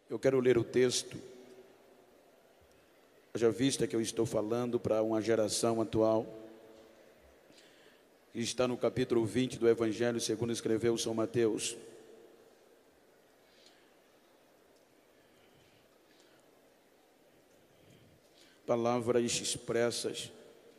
Eu quero ler o texto, já vista que eu estou falando para uma geração atual, que está no capítulo 20 do Evangelho segundo escreveu São Mateus. Palavras expressas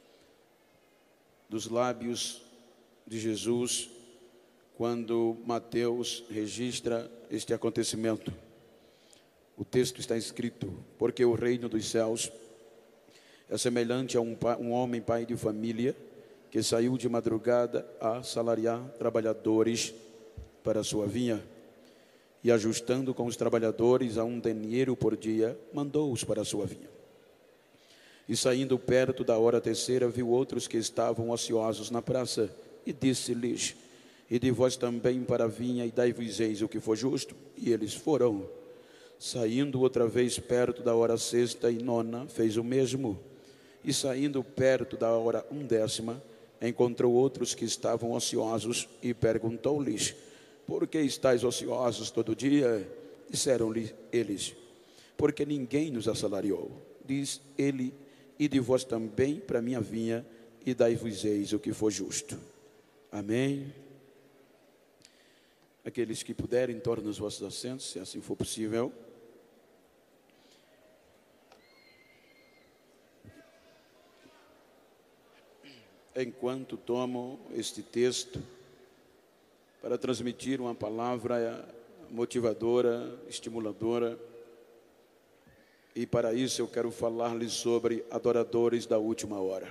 dos lábios de Jesus, quando Mateus registra este acontecimento. O texto está escrito: porque o reino dos céus é semelhante a um homem pai de família, que saiu de madrugada a assalariar trabalhadores para a sua vinha, e ajustando com os trabalhadores a 1 denário por dia, mandou-os para a sua vinha. E saindo perto da hora terceira, viu outros que estavam ociosos na praça, e disse-lhes: ide vós também para a vinha, e dai-vos-eis o que for justo. E eles foram. Saindo outra vez perto da hora sexta e nona, fez o mesmo. E saindo perto da hora 1ª, encontrou outros que estavam ociosos, e perguntou-lhes: por que estáis ociosos todo dia? Disseram-lhe eles: porque ninguém nos assalariou. Diz ele: ide vós também para a minha vinha, e dai-vos-eis o que for justo. Amém. Aqueles que puderem, tornem os vossos assentos, se assim for possível. Enquanto tomo este texto para transmitir uma palavra motivadora, estimuladora, e para isso eu quero falar-lhes sobre adoradores da última hora.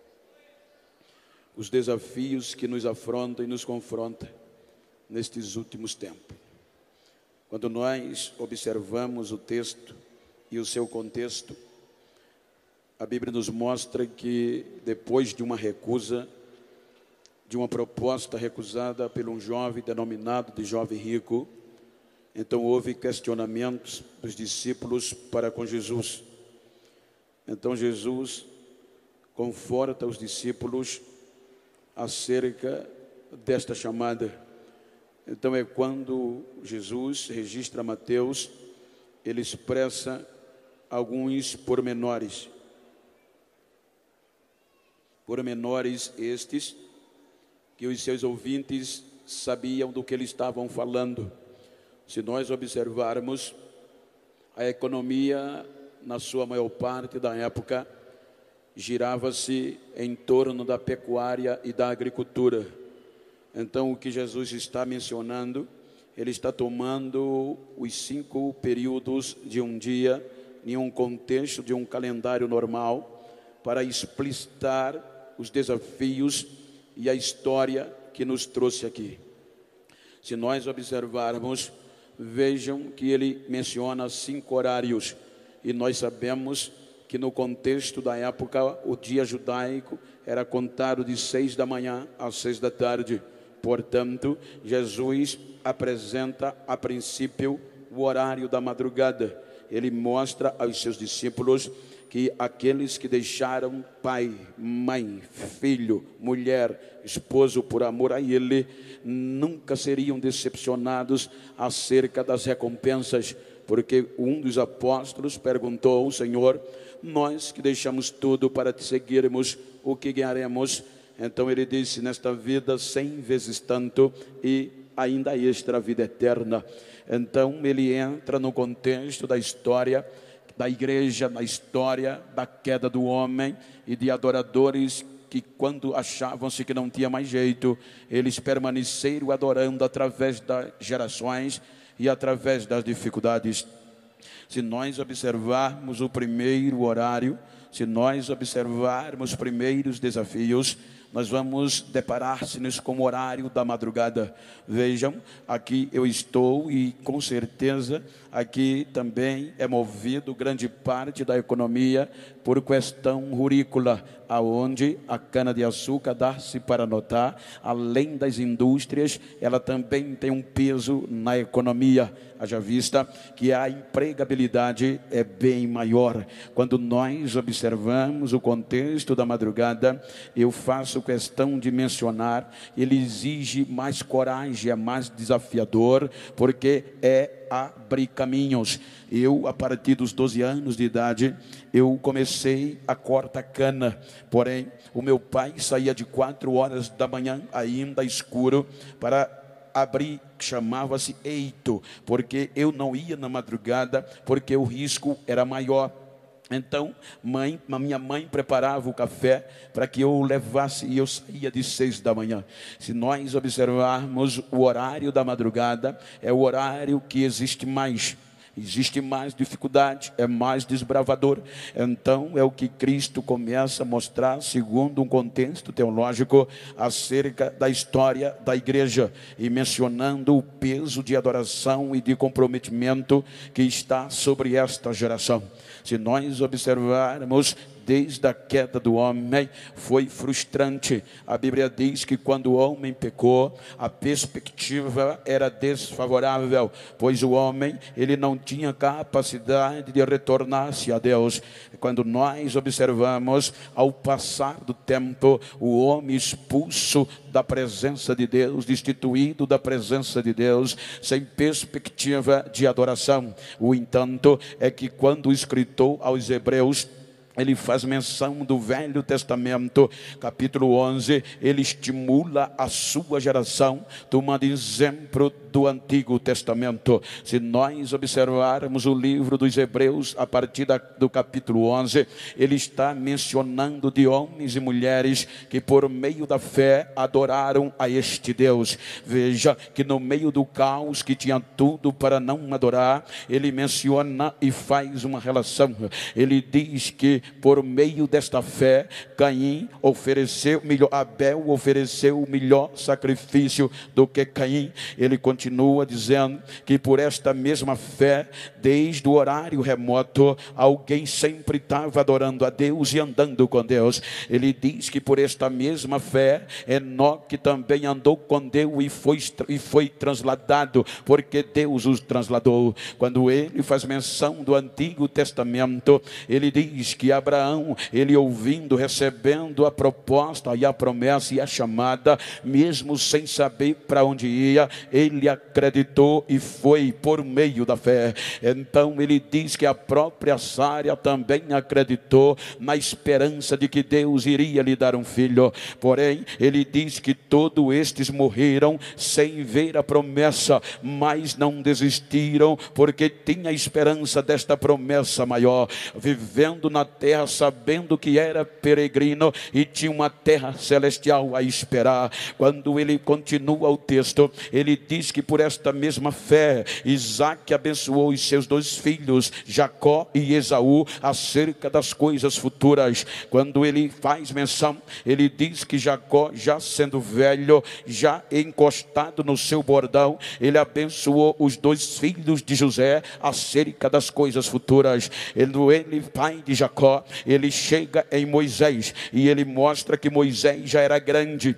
Os desafios que nos afrontam e nos confrontam nestes últimos tempos. Quando nós observamos o texto e o seu contexto, a Bíblia nos mostra que depois de uma recusa, de uma proposta recusada por um jovem denominado de jovem rico, então houve questionamentos dos discípulos para com Jesus. Então Jesus conforta os discípulos acerca desta chamada. Então é quando Jesus registra Mateus, ele expressa alguns pormenores. Pormenores estes que os seus ouvintes sabiam do que eles estavam falando. Se nós observarmos, a economia, na sua maior parte da época, girava-se em torno da pecuária e da agricultura. Então, o que Jesus está mencionando, ele está tomando os 5 períodos de um dia, em um contexto de um calendário normal, para explicitar os desafios e a história que nos trouxe aqui. Se nós observarmos, vejam que ele menciona 5 horários, e nós sabemos que no contexto da época, o dia judaico era contado de 6 da manhã às 6 da tarde. Portanto, Jesus apresenta a princípio o horário da madrugada. Ele mostra aos seus discípulos que aqueles que deixaram pai, mãe, filho, mulher, esposo por amor a ele, nunca seriam decepcionados acerca das recompensas, porque um dos apóstolos perguntou ao Senhor: nós que deixamos tudo para te seguirmos, o que ganharemos? Então ele disse: nesta vida 100 vezes tanto, e ainda extra a vida eterna. Então ele entra no contexto da história da igreja, na história da queda do homem e de adoradores que, quando achavam-se que não tinha mais jeito, eles permaneceram adorando através das gerações e através das dificuldades. Se nós observarmos o primeiro horário, se nós observarmos os primeiros desafios, nós vamos deparar-se com o horário da madrugada. Vejam, aqui eu estou e com certeza aqui também é movido grande parte da economia por questão rurícola, aonde a cana-de-açúcar dá-se para notar, além das indústrias, ela também tem um peso na economia. Haja vista que a empregabilidade é bem maior. Quando nós observamos o contexto da madrugada, eu faço questão de mencionar, ele exige mais coragem, é mais desafiador, porque é abrir caminhos. Eu, a partir dos 12 anos de idade, eu comecei a cortar cana. Porém, o meu pai saía de 4 horas da manhã, ainda escuro, para abrir, chamava-se eito, porque eu não ia na madrugada, porque o risco era maior. Então, minha mãe preparava o café para que eu levasse, e eu saía de 6 da manhã. Se nós observarmos o horário da madrugada, é o horário que existe mais dificuldade, é mais desbravador. Então é o que Cristo começa a mostrar, segundo um contexto teológico, acerca da história da igreja, e mencionando o peso de adoração e de comprometimento que está sobre esta geração. Se nós observarmos, desde a queda do homem, foi frustrante. A Bíblia diz que quando o homem pecou, a perspectiva era desfavorável, pois o homem, ele não tinha capacidade de retornar-se a Deus. Quando nós observamos, ao passar do tempo, o homem expulso da presença de Deus, destituído da presença de Deus, sem perspectiva de adoração. O entanto, é que quando o escritor aos Hebreus, ele faz menção do Velho Testamento, capítulo 11, ele estimula a sua geração, tomando exemplo do Antigo Testamento. Se nós observarmos o livro dos Hebreus, a partir do capítulo 11, ele está mencionando de homens e mulheres que por meio da fé adoraram a este Deus. Veja que no meio do caos, que tinha tudo para não adorar, ele menciona e faz uma relação. Ele diz que por meio desta fé, Abel ofereceu o melhor sacrifício do que Caim. Ele continua dizendo que por esta mesma fé, desde o horário remoto, alguém sempre estava adorando a Deus e andando com Deus. Ele diz que por esta mesma fé, Enoque também andou com Deus e foi transladado, porque Deus os transladou. Quando ele faz menção do Antigo Testamento, ele diz que Abraão, ele ouvindo, recebendo a proposta e a promessa e a chamada, mesmo sem saber para onde ia, ele acreditou e foi por meio da fé. Então ele diz que a própria Sara também acreditou na esperança de que Deus iria lhe dar um filho. Porém, ele diz que todos estes morreram sem ver a promessa, mas não desistiram, porque tinha esperança desta promessa maior, vivendo na terra, sabendo que era peregrino e tinha uma terra celestial a esperar. Quando ele continua o texto, ele diz que por esta mesma fé, Isaac abençoou os seus 2 filhos, Jacó e Esaú, acerca das coisas futuras. Quando ele faz menção, ele diz que Jacó, já sendo velho, já encostado no seu bordão, ele abençoou os 2 filhos de José acerca das coisas futuras. Ele, pai de Jacó, ele chega em Moisés e ele mostra que Moisés já era grande.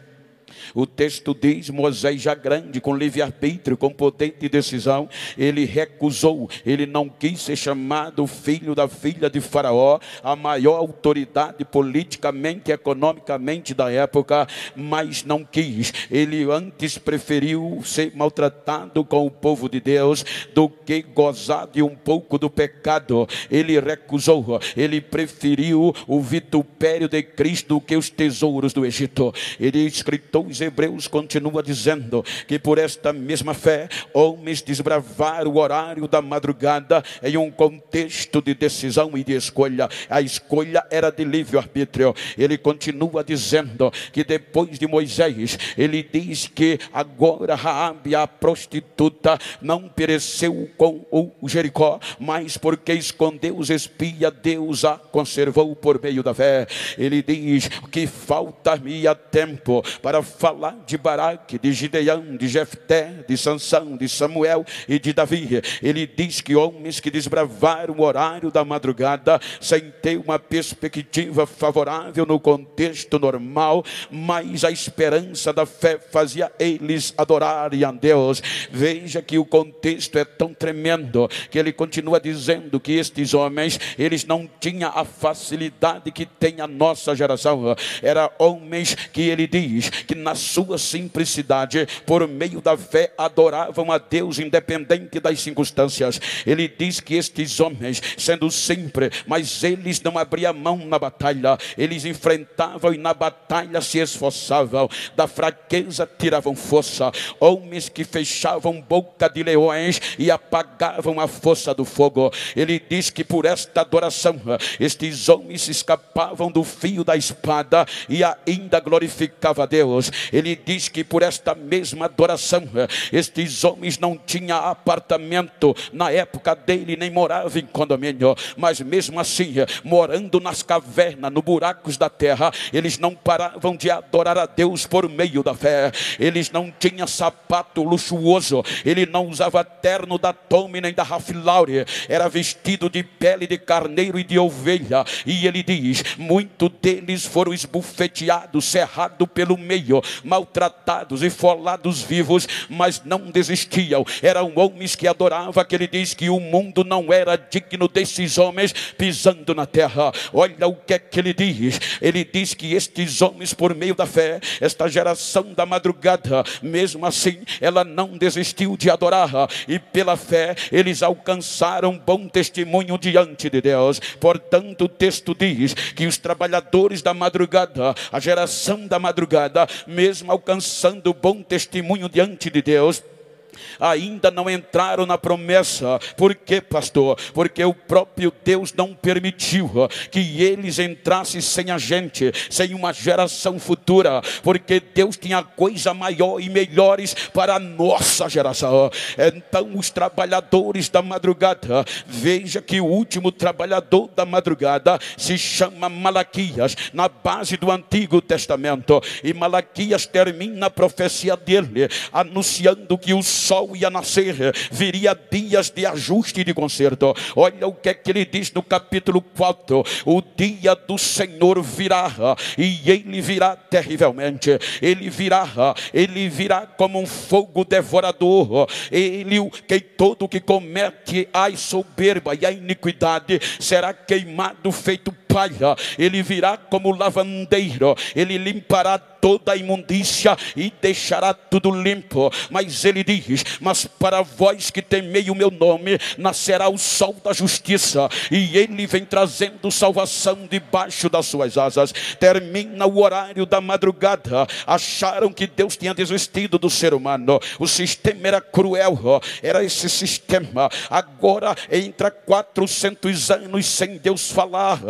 O texto diz, Moisés já grande, com livre-arbítrio, com poder de decisão, ele recusou, ele não quis ser chamado filho da filha de Faraó, a maior autoridade politicamente e economicamente da época, mas não quis. Ele antes preferiu ser maltratado com o povo de Deus do que gozar de um pouco do pecado. Ele recusou, ele preferiu o vitupério de Cristo do que os tesouros do Egito. Ele, escritor os Hebreus, continua dizendo que por esta mesma fé, homens desbravaram o horário da madrugada em um contexto de decisão e de escolha. A escolha era de livre-arbítrio. Ele continua dizendo que depois de Moisés, ele diz que agora Raabe, a prostituta, não pereceu com o Jericó, mas porque escondeu os espias, Deus a conservou por meio da fé. Ele diz que falta-me tempo para falar de Baraque, de Gideão, de Jefté, de Sansão, de Samuel e de Davi. Ele diz que homens que desbravaram o horário da madrugada sem ter uma perspectiva favorável no contexto normal, mas a esperança da fé fazia eles adorarem a Deus. Veja que o contexto é tão tremendo que ele continua dizendo que estes homens, eles não tinham a facilidade que tem a nossa geração. Eram homens que ele diz que na sua simplicidade, por meio da fé, adoravam a Deus independente das circunstâncias. Ele diz que estes homens, sendo simples, mas eles não abriam mão na batalha, eles enfrentavam e na batalha se esforçavam, da fraqueza tiravam força, homens que fechavam boca de leões e apagavam a força do fogo. Ele diz que por esta adoração, estes homens escapavam do fio da espada e ainda glorificava a Deus. Ele diz que por esta mesma adoração, estes homens não tinham apartamento na época dele, nem moravam em condomínio, mas mesmo assim, morando nas cavernas, nos buracos da terra, eles não paravam de adorar a Deus por meio da fé. Eles não tinham sapato luxuoso, ele não usava terno da Tommy nem da Ralph Lauren, era vestido de pele de carneiro e de ovelha. E ele diz, muitos deles foram esbufeteados, cerrados pelo meio, maltratados e folados vivos, mas não desistiam. Eram homens que adoravam, que ele diz que o mundo não era digno desses homens pisando na terra. Olha o que é que ele diz. Ele diz que estes homens, por meio da fé, esta geração da madrugada, mesmo assim, ela não desistiu de adorar, e pela fé eles alcançaram bom testemunho diante de Deus. Portanto, o texto diz que os trabalhadores da madrugada, a geração da madrugada, mesmo alcançando bom testemunho diante de Deus, ainda não entraram na promessa. Por quê, pastor? Porque o próprio Deus não permitiu que eles entrassem sem a gente, sem uma geração futura, porque Deus tinha coisa maior e melhores para a nossa geração. Então os trabalhadores da madrugada, veja que o último trabalhador da madrugada se chama Malaquias, na base do Antigo Testamento, e Malaquias termina a profecia dele, anunciando que o sol ia nascer, viria dias de ajuste e de conserto. Olha o que é que ele diz no capítulo 4: o dia do Senhor virá, e ele virá terrivelmente, ele virá como um fogo devorador. Todo que comete a soberba e a iniquidade será queimado feito palha. Ele virá como lavandeiro, ele limpará toda a imundícia e deixará tudo limpo. Mas ele diz, mas para vós que temei o meu nome, nascerá o sol da justiça, e ele vem trazendo salvação debaixo das suas asas. Termina o horário da madrugada. Acharam que Deus tinha desistido do ser humano, o sistema era cruel, era esse sistema. Agora entra 400 anos sem Deus falar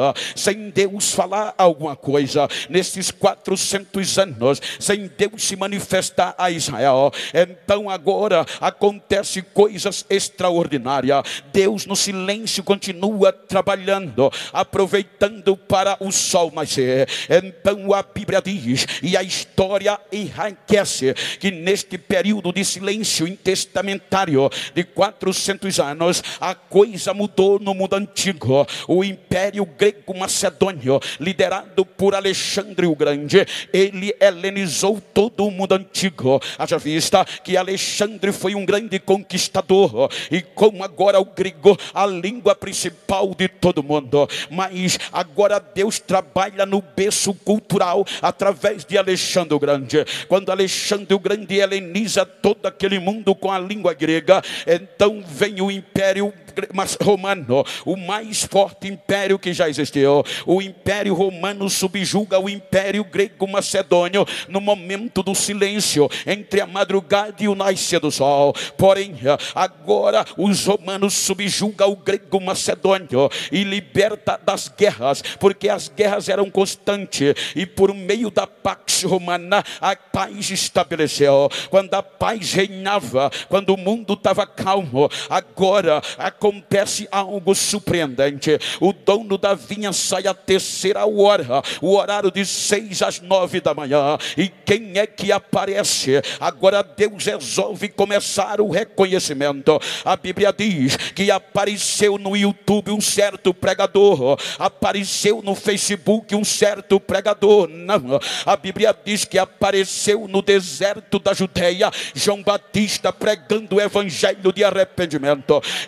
alguma coisa. Nesses 400 anos sem Deus se manifestar a Israel, então agora acontece coisas extraordinárias. Deus no silêncio continua trabalhando, aproveitando para o sol nascer. Então a Bíblia diz, e a história enriquece, que neste período de silêncio intestamentário de 400 anos, a coisa mudou no mundo antigo. O Império Grego Macedônio, liderado por Alexandre o Grande, ele helenizou todo o mundo antigo. Haja vista que Alexandre foi um grande conquistador, e como agora o grego, a língua principal de todo mundo. Mas agora Deus trabalha no berço cultural através de Alexandre o Grande. Quando Alexandre o Grande heleniza todo aquele mundo com a língua grega, então vem o Império Romano, o mais forte império que já existiu. O Império Romano subjuga o Império Grego Macedônio no momento do silêncio entre a madrugada e o nascer do sol. Porém, agora os romanos subjugam o Grego Macedônio e liberta das guerras, porque as guerras eram constantes, e por meio da Pax Romana a paz estabeleceu. Quando a paz reinava, quando o mundo estava calmo, agora acontece algo surpreendente. O dono da vinha sai à terceira hora, o horário de 6 às 9 da manhã. E quem é que aparece? Agora Deus resolve começar o reconhecimento. A Bíblia diz que apareceu no YouTube um certo pregador, apareceu no Facebook um certo pregador. Não, a Bíblia diz que apareceu no deserto da Judeia João Batista pregando o evangelho de arrependimento. João Batista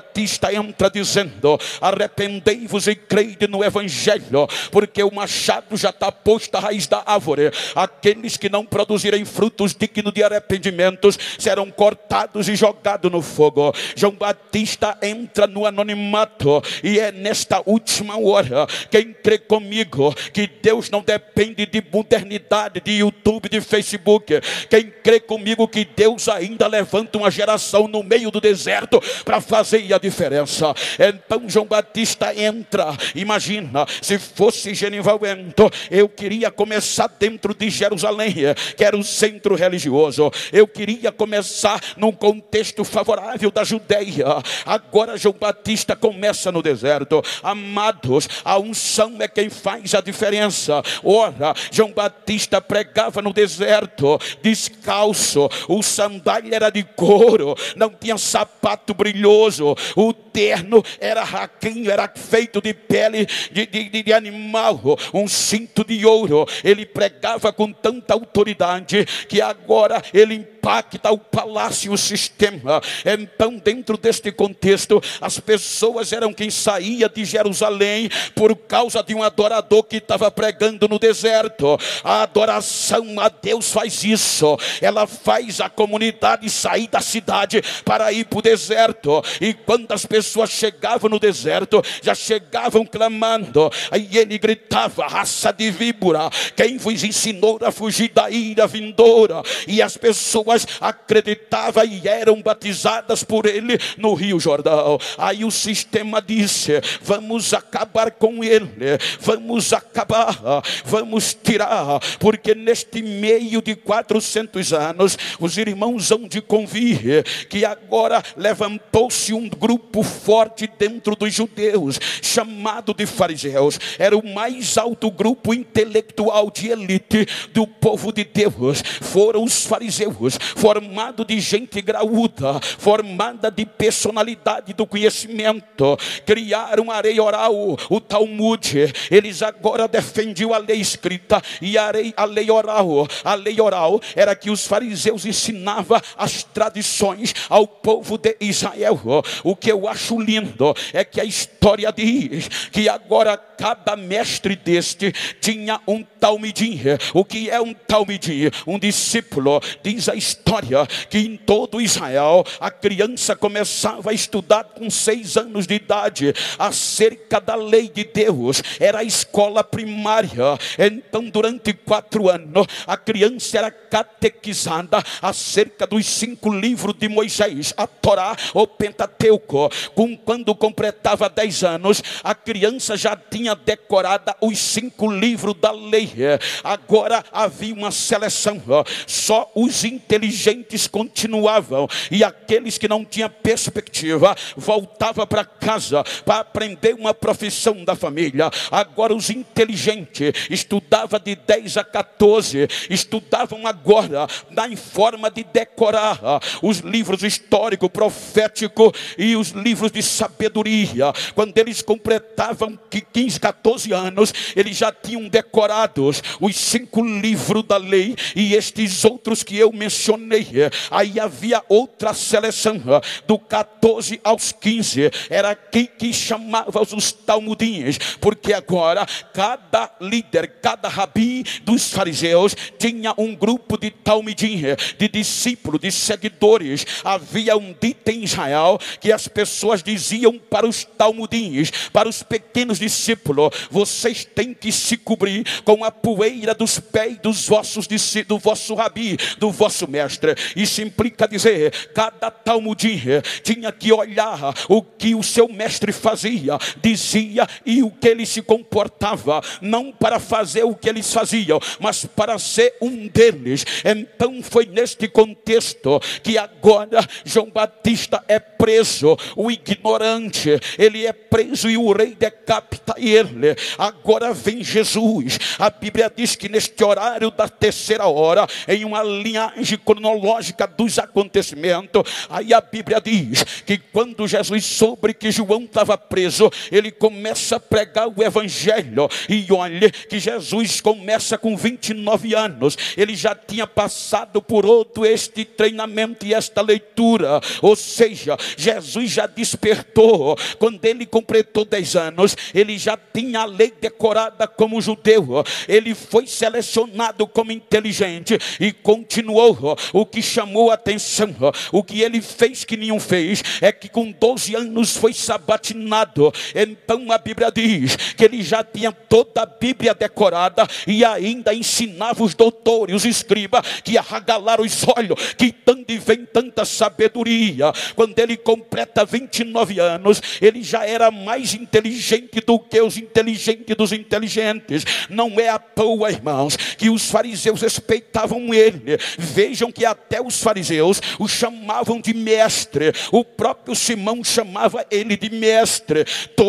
Batista entra dizendo: arrependei-vos e crede no Evangelho, porque o machado já está posto à raiz da árvore. Aqueles que não produzirem frutos dignos de arrependimentos serão cortados e jogados no fogo. João Batista entra no anonimato, e é nesta última hora, quem crê comigo que Deus não depende de modernidade, de YouTube, de Facebook, quem crê comigo que Deus ainda levanta uma geração no meio do deserto para fazer a diferença. Então João Batista entra. Imagina, se fosse Genival Bento, eu queria começar dentro de Jerusalém, que era o centro religioso. Eu queria começar num contexto favorável da Judeia. Agora João Batista começa no deserto. Amados, a unção é quem faz a diferença. Ora, João Batista pregava no deserto, descalço, o sandália era de couro, não tinha sapato brilhoso, o terno era raquinho, era feito de pele de animal, um cinto de ouro. Ele pregava com tanta autoridade que agora ele impacta o palácio, o sistema. Então, dentro deste contexto, as pessoas eram quem saía de Jerusalém por causa de um adorador que estava pregando no deserto. A adoração a Deus faz isso, ela faz a comunidade sair da cidade para ir para o deserto. E quando as pessoas chegavam no deserto, já chegavam clamando. Aí ele gritava: raça de víbora, quem vos ensinou a fugir da ira vindoura? E as pessoas acreditavam e eram batizadas por ele no Rio Jordão. Aí o sistema disse: vamos acabar com ele, vamos acabar, vamos tirar, porque neste meio de 400 anos os irmãos hão de convir que agora levantou-se um grupo forte dentro dos judeus, chamado de fariseus. Era o mais alto grupo intelectual de elite do povo de Deus. Foram os fariseus, formado de gente graúda, formada de personalidade do conhecimento. Criaram a lei oral, o Talmud. Eles agora defendiam a lei escrita e a lei oral. A lei oral era que os fariseus ensinavam as tradições ao povo de Israel. O que eu acho lindo é que a história diz que agora cada mestre deste tinha um talmidim. O que é um talmidim? Um discípulo. Diz a história que em todo Israel a criança começava a estudar com 6 anos de idade acerca da lei de Deus. Era a escola primária. Então durante 4 anos a criança era catequizada acerca dos 5 livros de Moisés, a Torá ou Pentateuco. Quando completava 10 anos, a criança já tinha decorada os 5 livros da lei. Agora havia uma seleção, só os inteligentes continuavam, e aqueles que não tinham perspectiva voltavam para casa para aprender uma profissão da família. Agora os inteligentes estudavam de 10 a 14, estudavam agora na forma de decorar os livros histórico, profético e os livros de sabedoria. Quando eles completavam 15, 14 anos, eles já tinham decorados os 5 livros da lei e estes outros que eu mencionei. Aí havia outra seleção, do 14 aos 15, era aqui que chamava os talmudins, porque agora cada líder, cada rabi dos fariseus tinha um grupo de talmidim, de discípulos, de seguidores. Havia um dito em Israel que as pessoas diziam para os talmudins, para os pequenos discípulos: vocês têm que se cobrir com a poeira dos pés dos vossos discípulos, do vosso rabi, do vosso mestre. Isso implica dizer, cada talmudim tinha que olhar o que o seu mestre fazia, dizia e o que ele se comportava, não para fazer o que eles faziam, mas para ser um deles. Então foi neste contexto que agora João Batista é preso, o ignorante, ele é preso e o rei decapita ele. Agora vem Jesus. A Bíblia diz que neste horário da 3ª hora, em uma linhagem cronológica dos acontecimentos, aí a Bíblia diz que quando Jesus soube que João estava preso, ele começa a pregar o evangelho. E olha que Jesus começa com 29 anos, ele já tinha passado por todo este treinamento e esta leitura, ou seja, Jesus já despertou. Quando ele completou 10 anos, ele já tinha a lei decorada como judeu. Ele foi selecionado como inteligente e continuou. O que chamou a atenção, o que ele fez que nenhum fez, é que com 12 anos foi sabatinado. Então a Bíblia diz que ele já tinha toda a Bíblia decorada e ainda ensinava os doutores, os escribas, que arregalaram os olhos, que tanto vem tanta sabedoria. Quando ele completa 29 anos, ele já era mais inteligente do que os inteligentes dos inteligentes. Não é à toa, irmãos, que os fariseus respeitavam ele. Vejam que até os fariseus o chamavam de mestre. O próprio Simão chamava ele de mestre.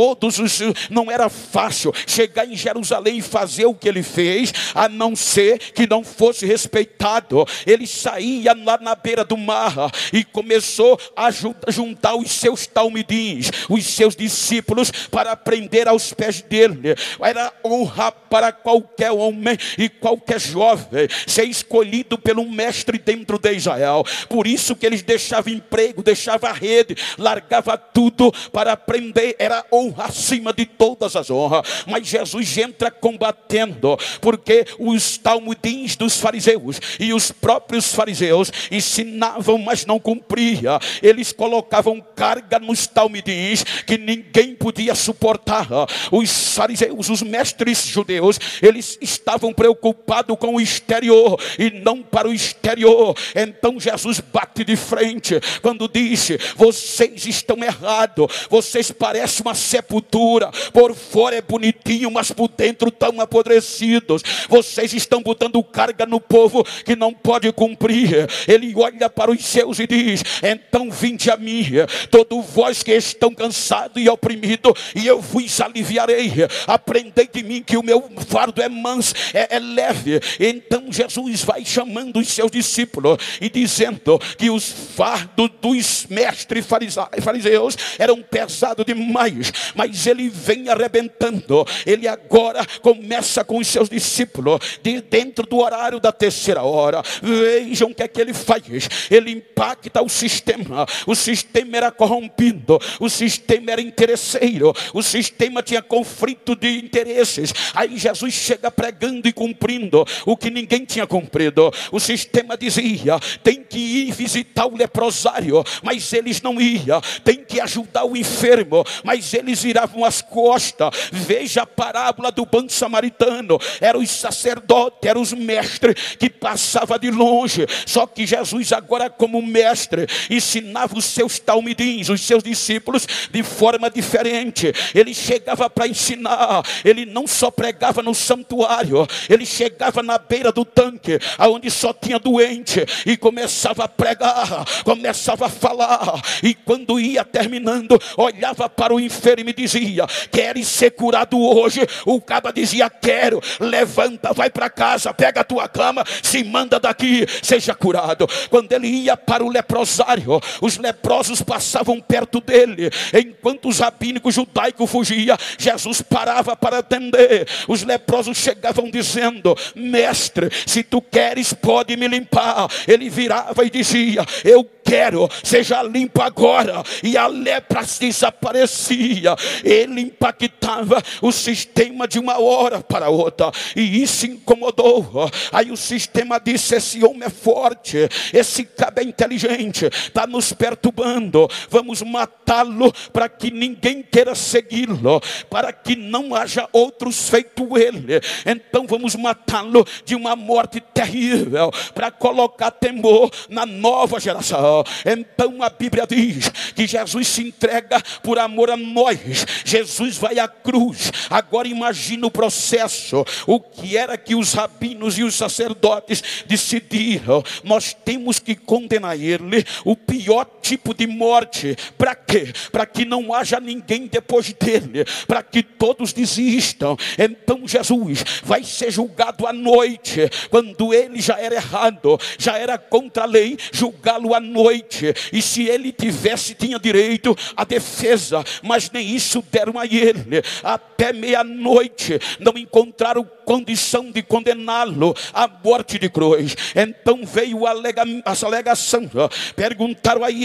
Não era fácil chegar em Jerusalém e fazer o que ele fez, a não ser que não fosse respeitado. Ele saía lá na beira do mar e começou a juntar os seus talmidins, os seus discípulos, para aprender aos pés dele. Era honra para qualquer homem e qualquer jovem ser escolhido pelo mestre dentro de Israel. Por isso que eles deixavam emprego, deixavam a rede, largava tudo para aprender. Era honra acima de todas as honras. Mas Jesus entra combatendo, porque os talmudins dos fariseus e os próprios fariseus ensinavam, mas não cumpria. Eles colocavam carga nos talmudins que ninguém podia suportar. Os fariseus, os mestres judeus, eles estavam preocupados com o exterior e não para o exterior. Então Jesus bate de frente quando disse: vocês estão errados, vocês parecem uma sepultura, por fora é bonitinho, mas por dentro estão apodrecidos. Vocês estão botando carga no povo que não pode cumprir. Ele olha para os seus e diz: então vinde a mim, todos vós que estão cansados e oprimidos, e eu vos aliviarei. Aprendei de mim que o meu fardo é manso, é leve. Então Jesus vai chamando os seus discípulos e dizendo que os fardos dos mestres fariseus eram pesados demais, mas ele vem arrebentando. Ele agora começa com os seus discípulos dentro do horário da terceira hora. Vejam o que é que ele faz. Ele impacta o sistema. O sistema era corrompido, o sistema era interesseiro, o sistema tinha conflito de interesses. Aí Jesus chega pregando e cumprindo o que ninguém tinha cumprido. O sistema dizia: tem que ir visitar o leprosário, mas eles não iam. Tem que ajudar o enfermo, mas eles viravam as costas. Veja a parábola do bom samaritano. Eram os sacerdotes, eram os mestres que passavam de longe. Só que Jesus agora, como mestre, ensinava os seus talmidins, os seus discípulos, de forma diferente. Ele chegava para ensinar. Ele não só pregava no santuário, ele chegava na beira do tanque, aonde só tinha doente, e começava a pregar, começava a falar. E quando ia terminando, olhava para o enfermo e dizia: queres ser curado hoje? O caba dizia: quero. Levanta, vai para casa, pega a tua cama, se manda daqui, seja curado. Quando ele ia para o leprosário, os leprosos passavam perto dele. Enquanto os rabínicos judaicos fugiam, Jesus parava para atender. Os leprosos chegavam dizendo: mestre, se tu queres, pode me limpar. Ele virava e dizia: eu quero, seja limpo agora. E a lepra desaparecia. Ele impactava o sistema de uma hora para outra, e isso incomodou. Aí o sistema disse: esse homem é forte, esse cabo é inteligente, está nos perturbando, vamos matá-lo para que ninguém queira segui-lo, para que não haja outros feito ele. Então vamos matá-lo de uma morte terrível, para colocar temor na nova geração. Então a Bíblia diz que Jesus se entrega por amor a nós. Jesus vai à cruz. Agora imagina o processo. O que era que os rabinos e os sacerdotes decidiram? Nós temos que condenar ele, o pior tipo de morte. Para quê? Para que não haja ninguém depois dele, para que todos desistam. Então Jesus vai ser julgado à noite, quando ele já era errado, já era contra a lei julgá-lo à noite. E se ele tinha direito à defesa, mas nem isso deram a ele. Até meia-noite não encontraram condição de condená-lo à morte de cruz. Então veio a alegação, perguntaram a ele: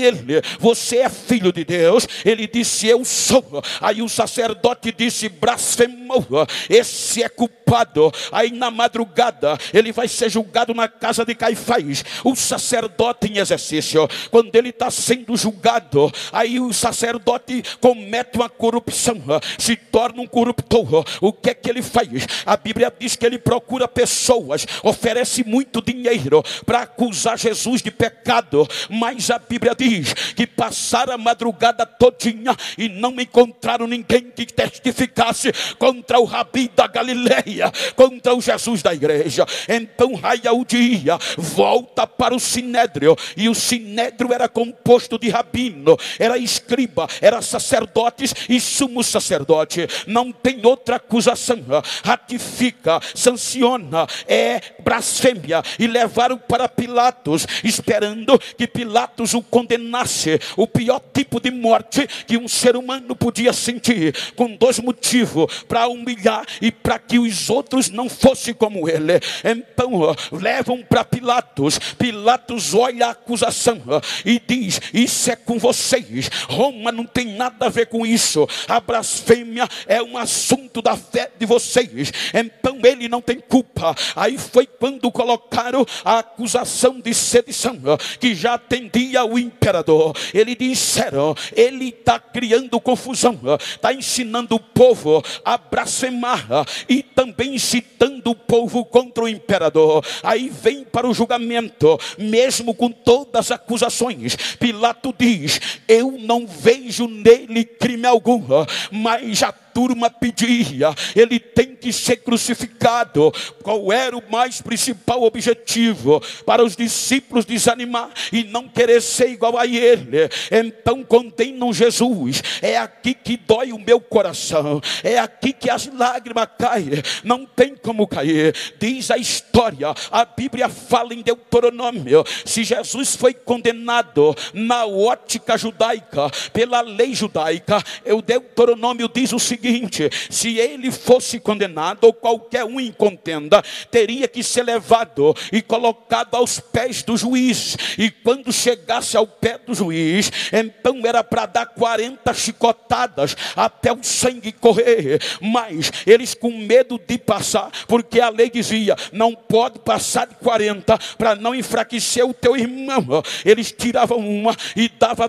você é filho de Deus? Ele disse, eu sou. Aí o sacerdote disse, blasfemou, esse é culpado. Aí na madrugada ele vai ser julgado na casa de Caifás. O sacerdote em exercício, quando ele está sendo julgado, aí o sacerdote comete uma corrupção, se torna um corruptor. O que é que ele faz? A Bíblia diz que ele procura pessoas, oferece muito dinheiro para acusar Jesus de pecado, mas a Bíblia diz que passaram a madrugada todinha e não encontraram ninguém que testificasse contra o Rabi da Galileia, contra o Jesus da igreja. Então raia o dia, volta para o sinédrio, e o sinédrio era composto de rabino, era escriba, era sacerdotes e sumo sacerdote. Não tem outra acusação, ratifica, sanciona, é blasfêmia. E levaram para Pilatos, esperando que Pilatos o condenasse, o pior tipo de morte que um ser humano podia sentir, com dois motivos: para humilhar e para que os outros não fossem como ele. Então levam para Pilatos. Pilatos olha a acusação e diz, isso é com vocês, Roma não tem nada a ver com isso, a blasfêmia é um assunto da fé de vocês, então ele não tem culpa. Aí foi quando colocaram a acusação de sedição, que já atendia o imperador. Eles disseram, ele está criando confusão, está ensinando o povo a blasfemar e também incitando o povo contra o imperador. Aí vem para o julgamento, mesmo com todas as acusações. Pilato diz, eu não vejo nele crime algum, mas a turma pedia, ele tem que ser crucificado. Qual era o mais principal objetivo? Para os discípulos desanimar e não querer ser igual a ele. Então condenam Jesus. É aqui que dói o meu coração, é aqui que as lágrimas caem, não tem como cair. Diz a história, a Bíblia fala em Deuteronômio, se Jesus foi condenado na ótica judaica, pela lei judaica, o Deuteronômio diz o seguinte: se ele fosse condenado, ou qualquer um em contenda, teria que ser levado e colocado aos pés do juiz, e quando chegasse ao pé do juiz, então era para dar 40 chicotadas até o sangue correr. Mas eles, com medo de passar, porque a lei dizia, não pode passar de 40 para não enfraquecer o teu irmão, eles tiravam uma e dava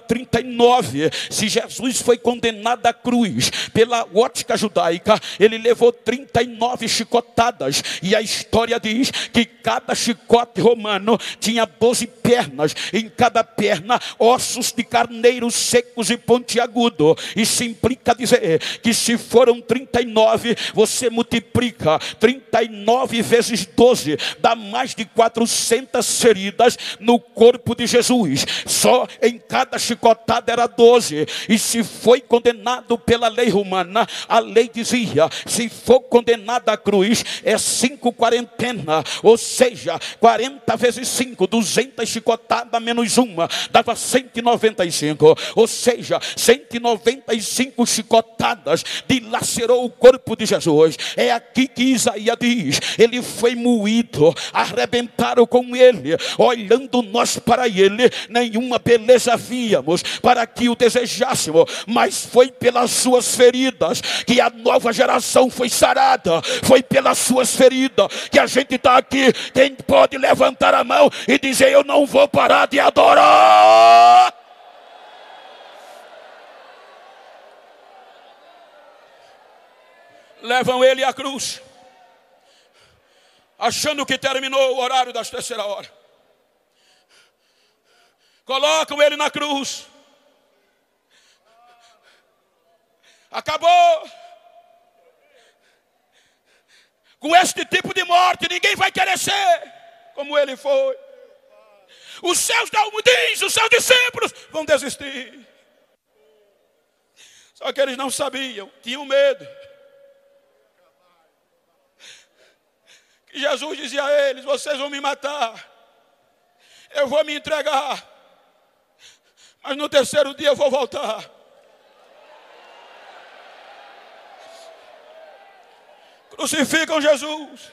39. Se Jesus foi condenado à cruz pela ótica judaica, ele levou 39 chicotadas, e a história diz que cada chicote romano tinha 12 pernas, em cada perna ossos de carneiro secos e pontiagudo. Isso implica dizer que se foram 39, você multiplica 39 vezes 12, dá mais de 400 feridas no corpo de Jesus. Só em cada chicotada era 12. E se foi condenado pela lei romana, a lei dizia, se for condenado à cruz, é 5 quarentena, ou seja, 40 vezes 5, 200 chicotadas menos uma, dava 195, ou seja, 195 chicotadas dilacerou o corpo de Jesus. É aqui que Isaías diz, ele foi moído, arrebentaram com ele, olhando nós para ele, nenhuma beleza víamos para que o desejássemos, mas foi pelas suas feridas que a nova geração foi sarada, foi pelas suas feridas que a gente está aqui. Quem pode levantar a mão e dizer, eu não vou parar de adorar? Levam ele à cruz, achando que terminou o horário das terceira hora. Colocam ele na cruz. Acabou. Com este tipo de morte, ninguém vai querer ser como ele foi. Os seus talmudins, os seus discípulos vão desistir. Só que eles não sabiam, tinham medo. Que Jesus dizia a eles, vocês vão me matar, eu vou me entregar, mas no terceiro dia eu vou voltar. Crucificam Jesus,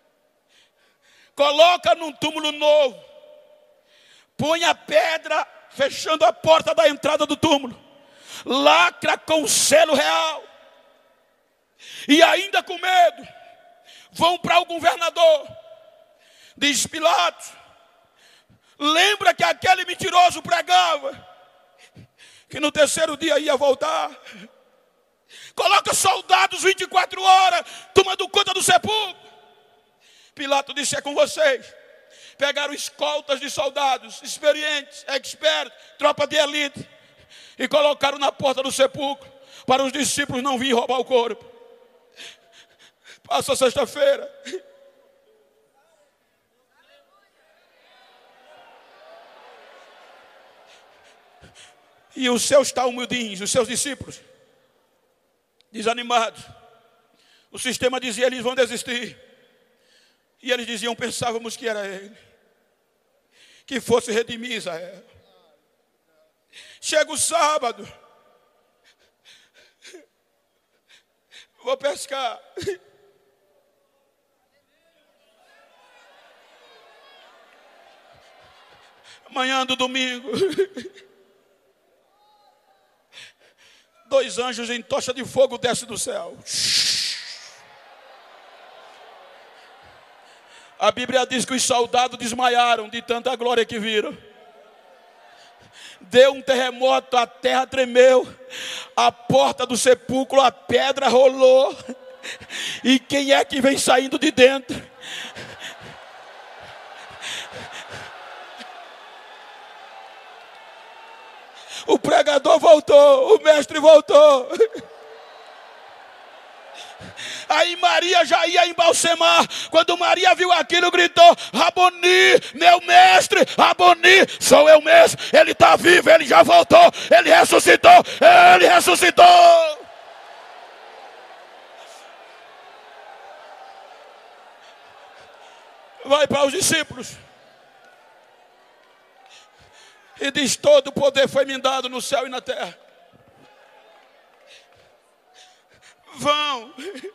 coloca num túmulo novo, põe a pedra fechando a porta da entrada do túmulo, lacra com o selo real, e ainda com medo, vão para o governador. Diz Pilatos: lembra que aquele mentiroso pregava que no terceiro dia ia voltar? Coloca soldados 24 horas tomando conta do sepulcro. Pilatos disse: é com vocês. Pegaram escoltas de soldados experientes, expertos, tropa de elite, e colocaram na porta do sepulcro para os discípulos não virem roubar o corpo. Passa a sexta-feira, e os seus talmudins, os seus discípulos, desanimados, o sistema dizia: eles vão desistir. E eles diziam: pensávamos que era ele, que fosse redimir Israel. Chega o sábado, vou pescar. Manhã do domingo, 2 anjos em tocha de fogo descem do céu. A Bíblia diz que os soldados desmaiaram de tanta glória que viram. Deu um terremoto, a terra tremeu, a porta do sepulcro, a pedra rolou. E quem é que vem saindo de dentro? O pregador voltou, o mestre voltou. Aí Maria já ia embalsamar. Quando Maria viu aquilo, gritou: Raboni, meu mestre, Raboni, sou eu mesmo. Ele está vivo, ele já voltou, ele ressuscitou, ele ressuscitou. Vai para os discípulos e diz: todo o poder foi me dado no céu e na terra. Vão,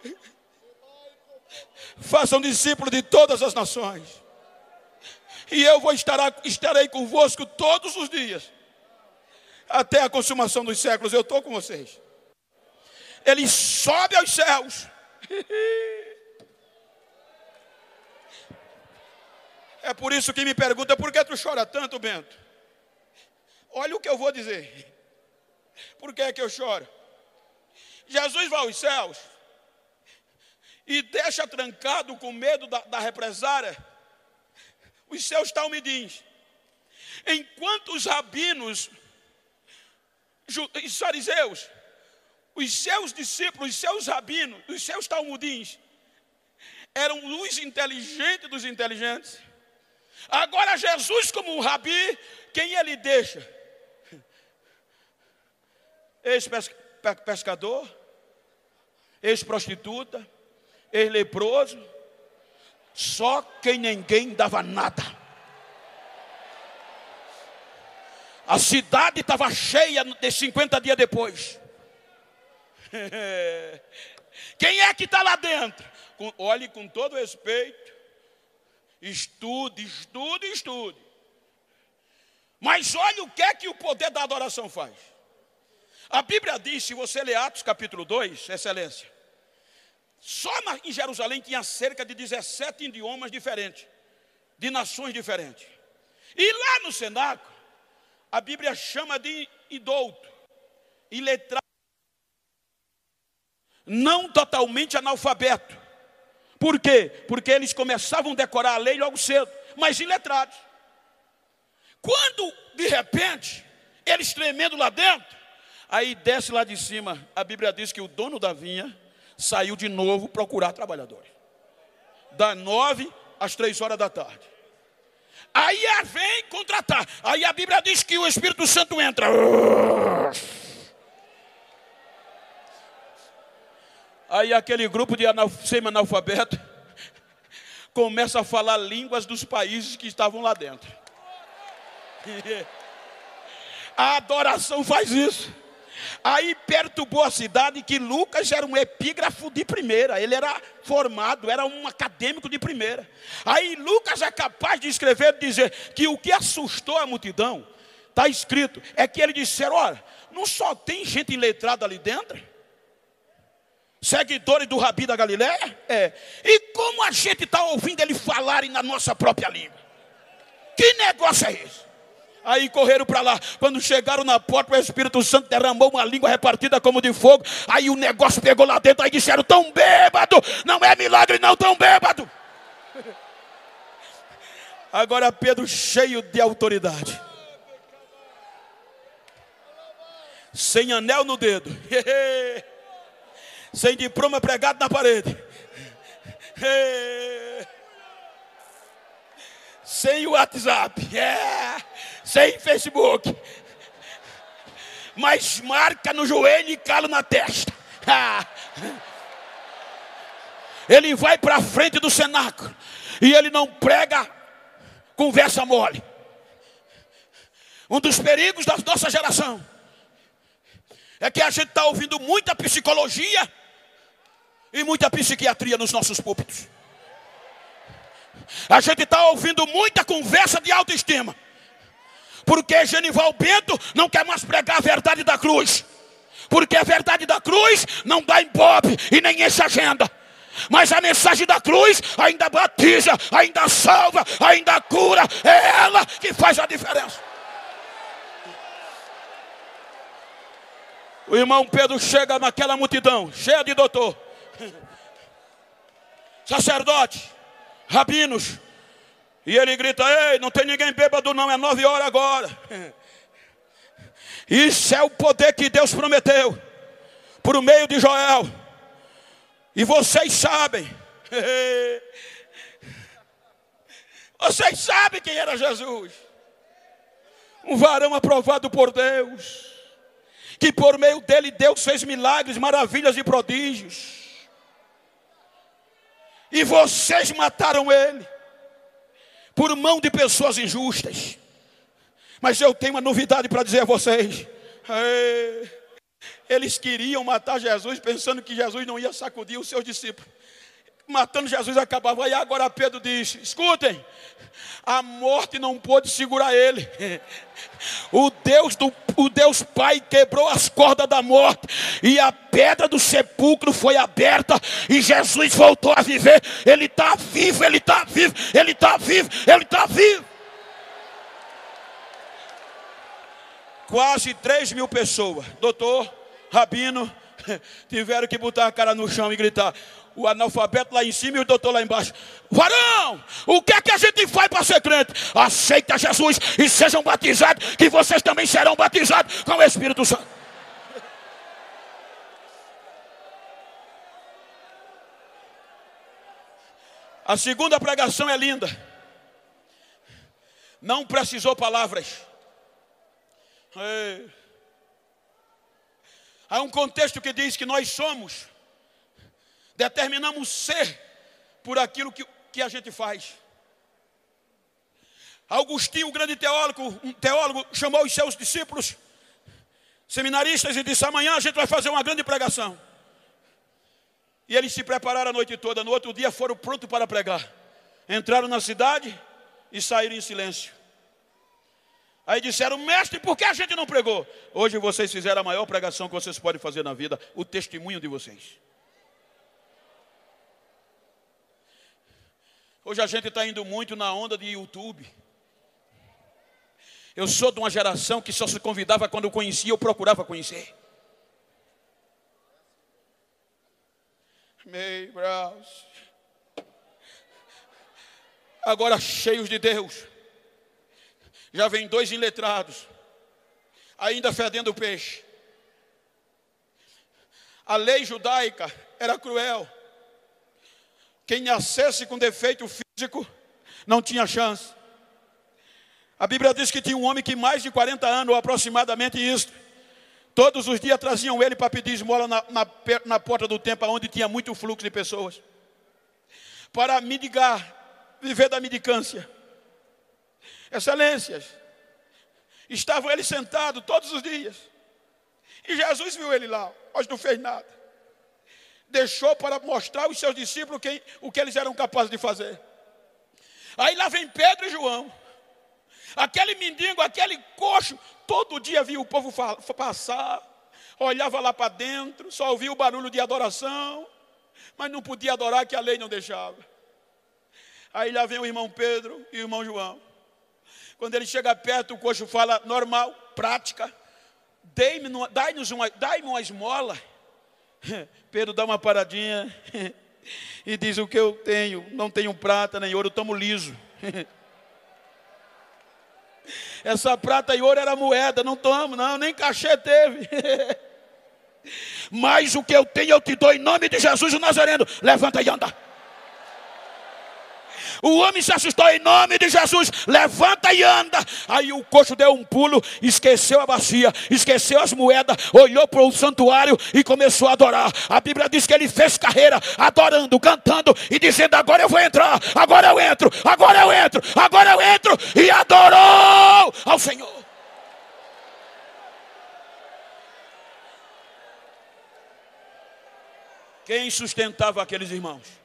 façam discípulos de todas as nações, e eu estarei convosco todos os dias, até a consumação dos séculos. Eu estou com vocês. Ele sobe aos céus. É por isso que me pergunta: por que tu chora tanto, Bento? Olha o que eu vou dizer. Por que é que eu choro? Jesus vai aos céus e deixa trancado, com medo da represária, os seus talmidins. Enquanto os rabinos, os fariseus, os seus discípulos, os seus rabinos, os seus talmudins, eram os inteligentes dos inteligentes. Agora Jesus, como um rabi, quem ele deixa? Ex-pescador, ex-prostituta, ex-leproso, só quem ninguém dava nada. A cidade estava cheia de 50 dias depois. Quem é que está lá dentro? Olhe com todo respeito, estude. Mas olha o que o poder da adoração faz. A Bíblia diz, se você ler Atos capítulo 2, excelência, só em Jerusalém tinha cerca de 17 idiomas diferentes, de nações diferentes. E lá no cenáculo, a Bíblia chama de idouto, iletrado, não totalmente analfabeto. Por quê? Porque eles começavam a decorar a lei logo cedo, mas iletrados. Quando, de repente, eles tremendo lá dentro, aí desce lá de cima, a Bíblia diz que o dono da vinha saiu de novo procurar trabalhadores. Das 9 às 3 horas da tarde. Aí vem contratar. Aí a Bíblia diz que o Espírito Santo entra. Aí aquele grupo de semi-analfabeto começa a falar línguas dos países que estavam lá dentro. A adoração faz isso. Aí perturbou a cidade, que Lucas era um epígrafo de primeira. Ele era formado, era um acadêmico de primeira. Aí Lucas é capaz de escrever e dizer que o que assustou a multidão está escrito, é que eles disseram, olha, não só tem gente iletrada ali dentro? Seguidores do Rabi da Galileia? E como a gente está ouvindo ele falarem na nossa própria língua? Que negócio é esse? Aí correram para lá. Quando chegaram na porta, o Espírito Santo derramou uma língua repartida como de fogo. Aí o negócio pegou lá dentro. Aí disseram, tão bêbado. Não é milagre não, tão bêbado. Agora Pedro cheio de autoridade, sem anel no dedo, sem diploma pregado na parede, sem WhatsApp, sem Facebook, mas marca no joelho e calo na testa. Ele vai para frente do cenáculo e ele não prega conversa mole. Um dos perigos da nossa geração é que a gente está ouvindo muita psicologia e muita psiquiatria nos nossos púlpitos. A gente está ouvindo muita conversa de autoestima, porque Genival Bento não quer mais pregar a verdade da cruz, porque a verdade da cruz não dá ibope e nem enche agenda. Mas a mensagem da cruz ainda batiza, ainda salva, ainda cura. É ela que faz a diferença. O irmão Pedro chega naquela multidão, cheia de doutor, sacerdote, rabinos, e ele grita, ei, não tem ninguém bêbado não, é 9 horas agora. Isso é o poder que Deus prometeu, por meio de Joel. E vocês sabem, vocês sabem quem era Jesus. Um varão aprovado por Deus, que por meio dele Deus fez milagres, maravilhas e prodígios. E vocês mataram ele, por mão de pessoas injustas. Mas eu tenho uma novidade para dizer a vocês. Eles queriam matar Jesus, pensando que Jesus não ia sacudir os seus discípulos. Matando Jesus acabava. E agora Pedro diz, escutem, a morte não pôde segurar ele. O Deus Pai quebrou as cordas da morte, e a pedra do sepulcro foi aberta, e Jesus voltou a viver. Ele está vivo, ele está vivo, ele está vivo, ele está vivo. Quase 3.000 pessoas, doutor, rabino, tiveram que botar a cara no chão e gritar. O analfabeto lá em cima e o doutor lá embaixo. Varão, o que é que a gente faz para ser crente? Aceita Jesus e sejam batizados, que vocês também serão batizados com o Espírito Santo. A segunda pregação é linda. Não precisou palavras. Há um contexto que diz que nós determinamos ser por aquilo que a gente faz. Agostinho, o grande teólogo, chamou os seus discípulos, seminaristas, e disse, amanhã a gente vai fazer uma grande pregação. E eles se prepararam a noite toda. No outro dia foram prontos para pregar. Entraram na cidade e saíram em silêncio. Aí disseram, mestre, por que a gente não pregou? Hoje vocês fizeram a maior pregação que vocês podem fazer na vida, o testemunho de vocês. Hoje a gente está indo muito na onda de YouTube. Eu sou de uma geração que só se convidava quando eu conhecia, eu procurava conhecer. Meio braço. Agora cheios de Deus. Já vem 2 iletrados, ainda fedendo peixe. A lei judaica era cruel. Quem nascesse com defeito físico não tinha chance. A Bíblia diz que tinha um homem que mais de 40 anos, ou aproximadamente isso, todos os dias traziam ele para pedir esmola na porta do templo, onde tinha muito fluxo de pessoas, para mendigar, viver da mendicância. Excelências, estavam ele sentado todos os dias, e Jesus viu ele lá, mas não fez nada. Deixou para mostrar aos seus discípulos o que eles eram capazes de fazer. Aí lá vem Pedro e João. Aquele mendigo, aquele coxo, todo dia via o povo passar, olhava lá para dentro, só ouvia o barulho de adoração, mas não podia adorar, que a lei não deixava. Aí lá vem o irmão Pedro e o irmão João. Quando ele chega perto, o coxo fala: normal, prática, dai-me uma esmola. Pedro dá uma paradinha e diz: o que eu tenho, não tenho prata nem ouro, estamos liso. Essa prata e ouro era moeda, não estamos, não, nem cachê teve. Mas o que eu tenho eu te dou em nome de Jesus o Nazareno. Levanta e anda. O homem se assustou: em nome de Jesus, levanta e anda. Aí o coxo deu um pulo, esqueceu a bacia, esqueceu as moedas, olhou para o santuário e começou a adorar. A Bíblia diz que ele fez carreira, adorando, cantando e dizendo: agora eu vou entrar, agora eu entro, agora eu entro, agora eu entro. E adorou ao Senhor. Quem sustentava aqueles irmãos?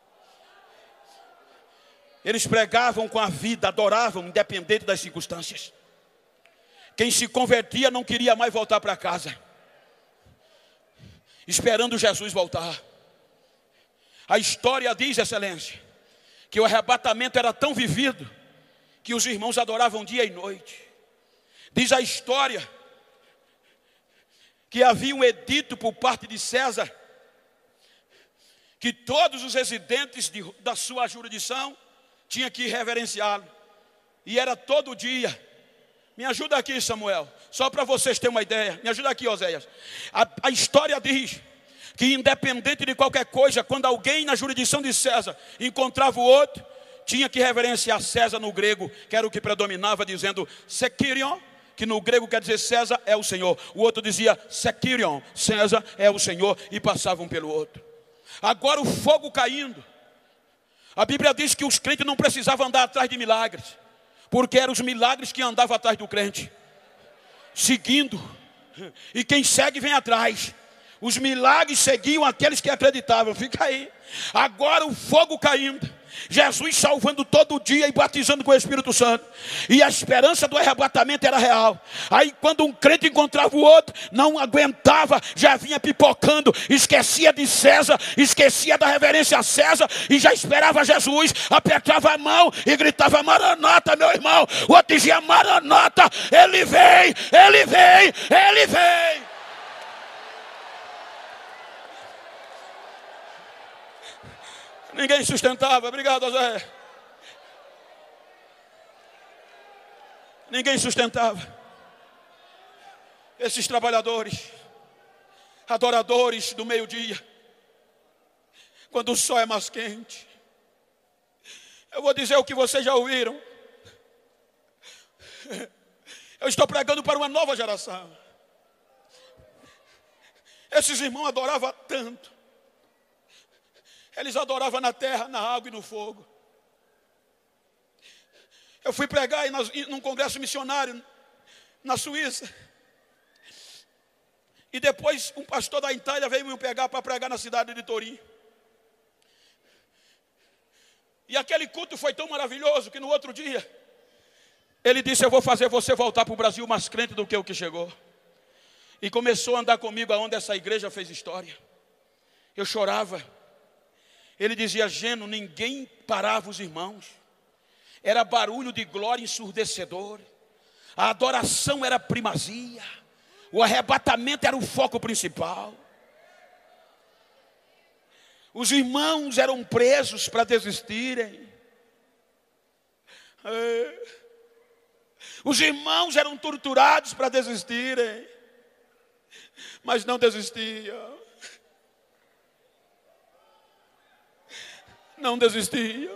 Eles pregavam com a vida, adoravam, independente das circunstâncias. Quem se convertia não queria mais voltar para casa, esperando Jesus voltar. A história diz, excelência, que o arrebatamento era tão vivido que os irmãos adoravam dia e noite. Diz a história que havia um edito por parte de César, que todos os residentes da sua jurisdição tinha que reverenciá-lo. E era todo dia. Me ajuda aqui, Samuel, só para vocês terem uma ideia. Me ajuda aqui, Oséias. A história diz que independente de qualquer coisa, quando alguém na jurisdição de César encontrava o outro, tinha que reverenciar César no grego, que era o que predominava, dizendo Sekirion, que no grego quer dizer César é o Senhor. O outro dizia Sekirion, César é o Senhor, e passavam pelo outro. Agora o fogo caindo, a Bíblia diz que os crentes não precisavam andar atrás de milagres, porque eram os milagres que andavam atrás do crente, seguindo. E quem segue vem atrás. Os milagres seguiam aqueles que acreditavam. Fica aí. Agora o fogo caindo, Jesus salvando todo dia e batizando com o Espírito Santo. E a esperança do arrebatamento era real. Aí quando um crente encontrava o outro, não aguentava, já vinha pipocando, esquecia de César, esquecia da reverência a César, e já esperava Jesus, apertava a mão e gritava: Maranata, meu irmão. O outro dizia: Maranata, ele vem, ele vem, ele vem. Ninguém sustentava. Obrigado, Zé. Ninguém sustentava. Esses trabalhadores, adoradores do meio-dia, quando o sol é mais quente. Eu vou dizer o que vocês já ouviram. Eu estou pregando para uma nova geração. Esses irmãos adoravam tanto. Eles adoravam na terra, na água e no fogo. Eu fui pregar num congresso missionário na Suíça. E depois um pastor da Itália veio me pegar para pregar na cidade de Turim. E aquele culto foi tão maravilhoso que no outro dia ele disse: eu vou fazer você voltar para o Brasil mais crente do que o que chegou. E começou a andar comigo aonde essa igreja fez história. Eu chorava. Ele dizia: Geno, ninguém parava os irmãos. Era barulho de glória ensurdecedor. A adoração era primazia. O arrebatamento era o foco principal. Os irmãos eram presos para desistirem. Os irmãos eram torturados para desistirem. Mas não desistiam. Não desistiam.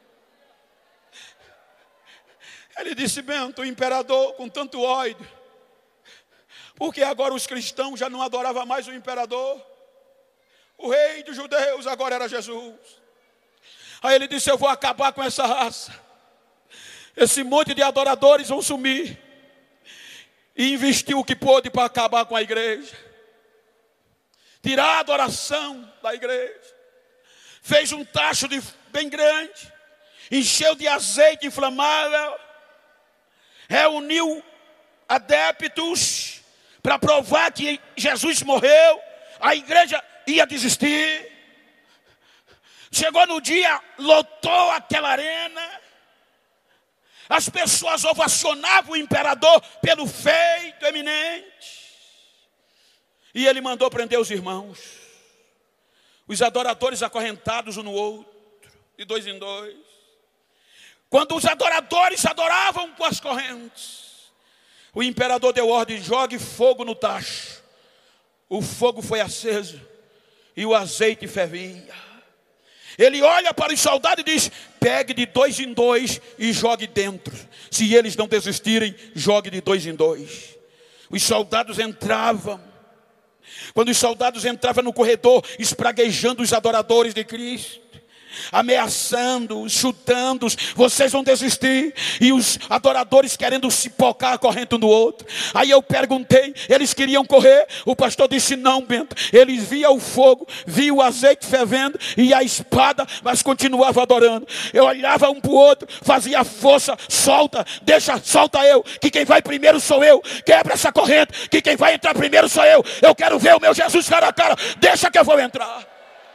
Ele disse: Bento, o imperador com tanto ódio, porque agora os cristãos já não adoravam mais o imperador. O rei dos judeus agora era Jesus. Aí ele disse: eu vou acabar com essa raça. Esse monte de adoradores vão sumir. E investiu o que pôde para acabar com a igreja. Tirar a adoração da igreja. Fez um tacho bem grande. Encheu de azeite inflamável. reuniu adeptos para provar que Jesus morreu. A igreja ia desistir. Chegou no dia, lotou aquela arena. As pessoas ovacionavam o imperador pelo feito eminente. E ele mandou prender os irmãos. Os adoradores acorrentados um no outro, de dois em dois. Quando os adoradores adoravam com as correntes, o imperador deu ordem: jogue fogo no tacho. O fogo foi aceso e o azeite fervia. Ele olha para os soldados e diz: pegue de dois em dois e jogue dentro. Se eles não desistirem, jogue de dois em dois. Os soldados entravam. Quando os soldados entravam no corredor, espraguejando os adoradores de Cristo, ameaçando-os, chutando-os, vocês vão desistir. E os adoradores querendo se pocar a corrente um do outro. Aí eu perguntei, eles queriam correr? O pastor disse: não, Bento. Eles viam o fogo, viam o azeite fervendo e a espada, mas continuavam adorando. Eu olhava um para o outro, fazia força: solta, deixa, solta eu, que quem vai primeiro sou eu. Quebra essa corrente, que quem vai entrar primeiro sou eu. Eu quero ver o meu Jesus cara a cara, deixa que eu vou entrar.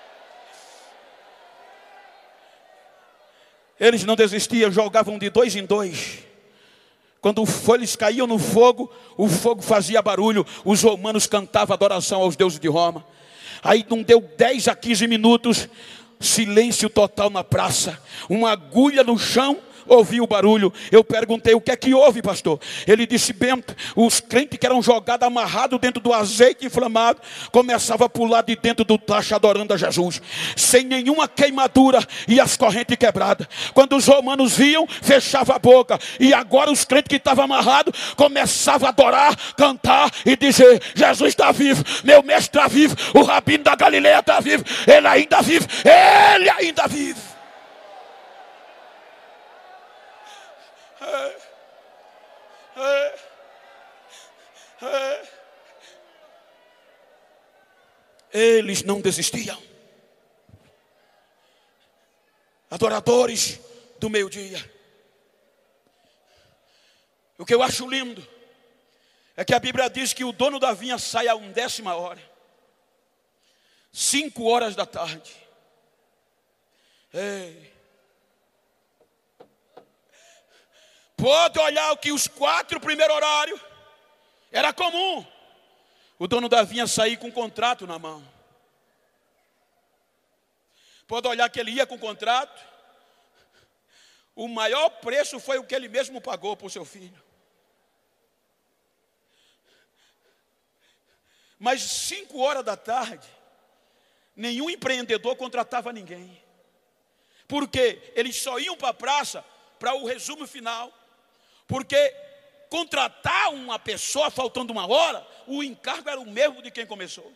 Eles não desistiam, jogavam de dois em dois. Quando eles caíam no fogo, o fogo fazia barulho. Os romanos cantavam adoração aos deuses de Roma. Aí não deu 10 a 15 minutos, silêncio total na praça. Uma agulha no chão, ouvi o barulho. Eu perguntei: o que é que houve, pastor? Ele disse: Bento, os crentes que eram jogados, amarrados dentro do azeite inflamado, começavam a pular de dentro do tacho adorando a Jesus, sem nenhuma queimadura e as correntes quebradas. Quando os romanos viam, fechavam a boca. E agora os crentes que estavam amarrados começavam a adorar, cantar e dizer: Jesus está vivo, meu mestre está vivo, o rabino da Galileia está vivo, ele ainda vive, ele ainda vive. Eles não desistiam. Adoradores do meio-dia. O que eu acho lindo é que a Bíblia diz que o dono da vinha sai a 1ª hora, 5 horas da tarde. Pode olhar que os 4 primeiros horários era comum o dono da vinha sair com um contrato na mão. Pode olhar que ele ia com o contrato. O maior preço foi o que ele mesmo pagou por seu filho. Mas 5 horas da tarde, nenhum empreendedor contratava ninguém. Porque eles só iam para a praça para o resumo final. Porque contratar uma pessoa faltando 1 hora, o encargo era o mesmo de quem começou.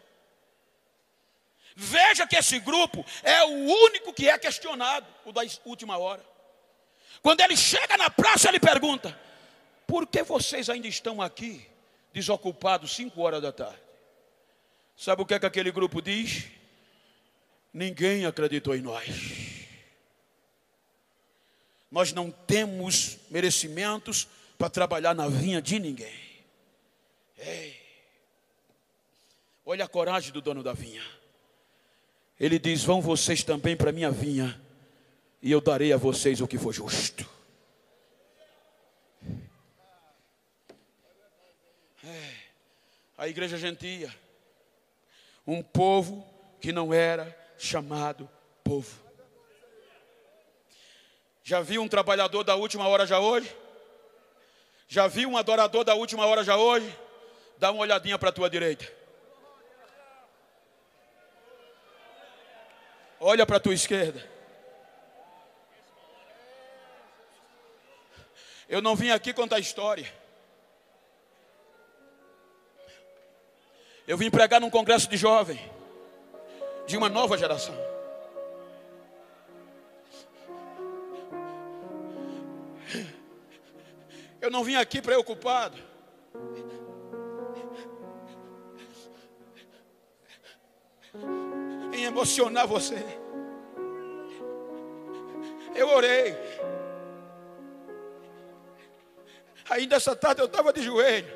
Veja que esse grupo é o único que é questionado, o da última hora. Quando ele chega na praça, ele pergunta: por que vocês ainda estão aqui, desocupados 5 horas da tarde? Sabe o que é que aquele grupo diz? Ninguém acreditou em nós. Nós não temos merecimentos para trabalhar na vinha de ninguém. Olha a coragem do dono da vinha. Ele diz: vão vocês também para a minha vinha, e eu darei a vocês o que for justo. A igreja gentia, um povo que não era chamado povo. Já viu um trabalhador da última hora já hoje? Já viu um adorador da última hora já hoje? Dá uma olhadinha para a tua direita. Olha para a tua esquerda. Eu não vim aqui contar história. Eu vim pregar num congresso de jovem, de uma nova geração. Eu não vim aqui preocupado em emocionar você. Eu orei. Ainda essa tarde eu estava de joelho.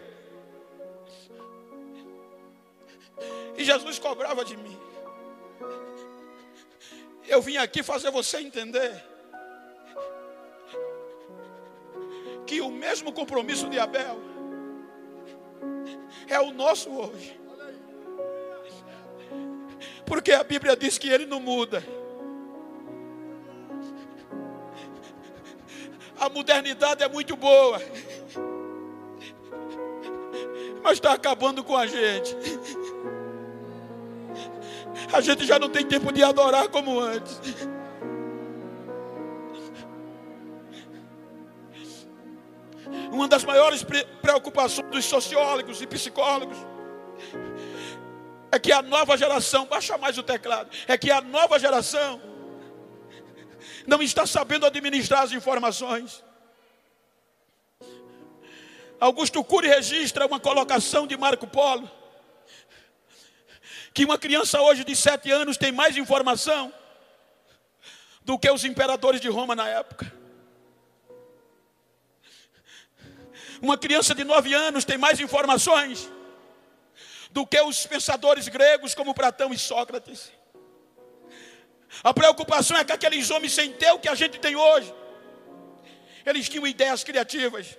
E Jesus cobrava de mim. Eu vim aqui fazer você entender que o mesmo compromisso de Abel é o nosso hoje. Porque a Bíblia diz que ele não muda. A modernidade é muito boa, mas está acabando com a gente. A gente já não tem tempo de adorar como antes. Uma das maiores preocupações dos sociólogos e psicólogos é que a nova geração, baixa mais o teclado, é que a nova geração não está sabendo administrar as informações. Augusto Cury registra uma colocação de Marco Polo, que uma criança hoje de 7 anos tem mais informação do que os imperadores de Roma na época. Uma criança de 9 anos tem mais informações do que os pensadores gregos como Platão e Sócrates. A preocupação é que aqueles homens, sem ter o que a gente tem hoje, eles tinham ideias criativas.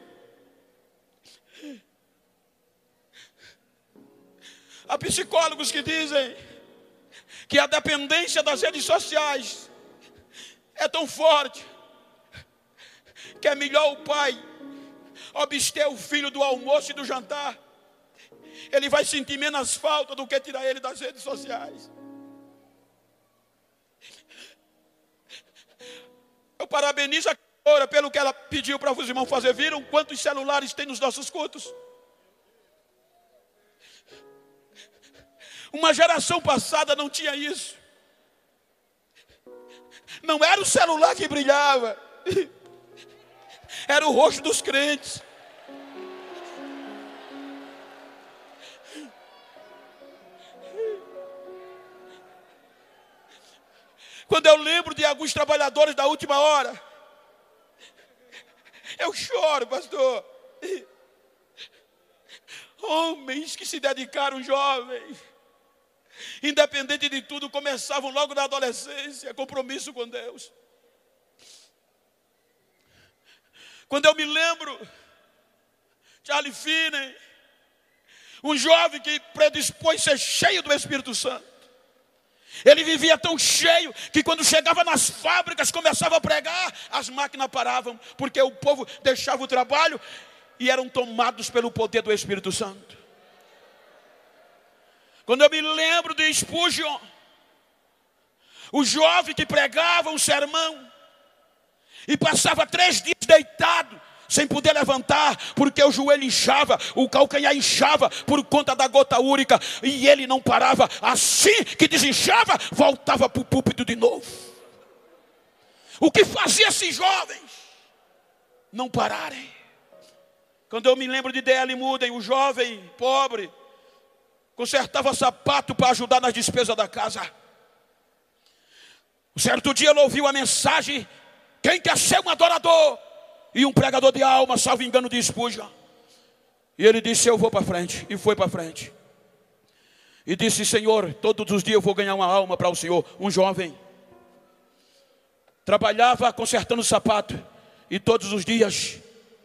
Há psicólogos que dizem que a dependência das redes sociais é tão forte que é melhor o pai abster o filho do almoço e do jantar. Ele vai sentir menos falta do que tirar ele das redes sociais. Eu parabenizo a cantora pelo que ela pediu para os irmãos fazer. Viram quantos celulares tem nos nossos cultos? Uma geração passada não tinha isso. Não era o celular que brilhava, era o rosto dos crentes. Quando eu lembro de alguns trabalhadores da última hora, eu choro, pastor. Homens que se dedicaram, jovens, independente de tudo, começavam logo na adolescência, compromisso com Deus. Quando eu me lembro, Charlie Finney, um jovem que predispôs ser cheio do Espírito Santo. Ele vivia tão cheio que quando chegava nas fábricas, começava a pregar, as máquinas paravam, porque o povo deixava o trabalho e eram tomados pelo poder do Espírito Santo. Quando eu me lembro de Spurgeon, o jovem que pregava um sermão e passava 3 dias deitado, sem poder levantar, porque o joelho inchava, o calcanhar inchava por conta da gota úrica, e ele não parava. Assim que desinchava, voltava para o púlpito de novo. O que fazia esses jovens não pararem? Quando eu me lembro de D.L. Moody, o jovem pobre, consertava sapato para ajudar nas despesas da casa. Um certo dia ele ouviu a mensagem: quem quer ser um adorador e um pregador de alma, salvo engano, de Spurgeon. E ele disse: eu vou para frente. E foi para frente. E disse: Senhor, todos os dias eu vou ganhar uma alma para o Senhor. Um jovem trabalhava consertando sapato, e todos os dias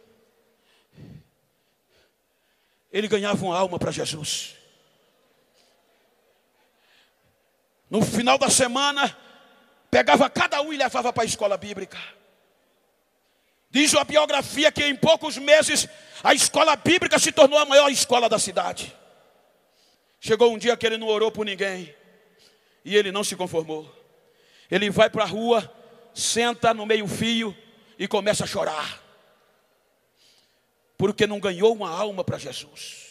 ele ganhava uma alma para Jesus. No final da semana, pegava cada um e levava para a escola bíblica. Diz a biografia que em poucos meses a escola bíblica se tornou a maior escola da cidade. Chegou um dia que ele não orou por ninguém e ele não se conformou. Ele vai para a rua, senta no meio-fio e começa a chorar, porque não ganhou uma alma para Jesus.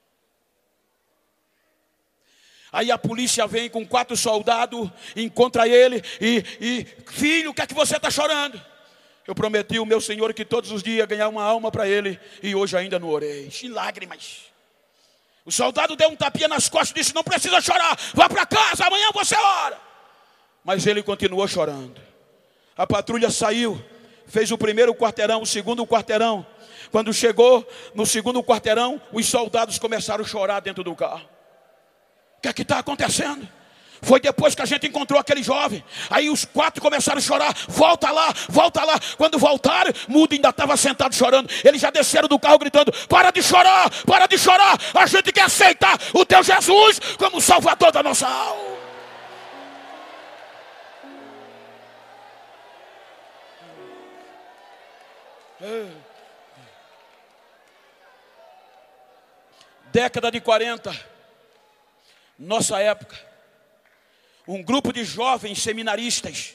Aí a polícia vem com 4 soldados, encontra ele e filho, o que é que você está chorando? Eu prometi ao meu Senhor que todos os dias ganhar uma alma para ele, e hoje ainda não orei. E lágrimas. O soldado deu um tapinha nas costas e disse: não precisa chorar, vá para casa, amanhã você ora. Mas ele continuou chorando. A patrulha saiu, fez o primeiro quarteirão, o segundo quarteirão. Quando chegou no segundo quarteirão, os soldados começaram a chorar dentro do carro. O que é que está acontecendo? Foi depois que a gente encontrou aquele jovem. Aí os 4 começaram a chorar. Volta lá, volta lá. Quando voltaram, Mudo ainda estava sentado chorando. Eles já desceram do carro gritando: para de chorar, para de chorar. A gente quer aceitar o teu Jesus como Salvador da nossa alma. Década de 40, nossa época. Um grupo de jovens seminaristas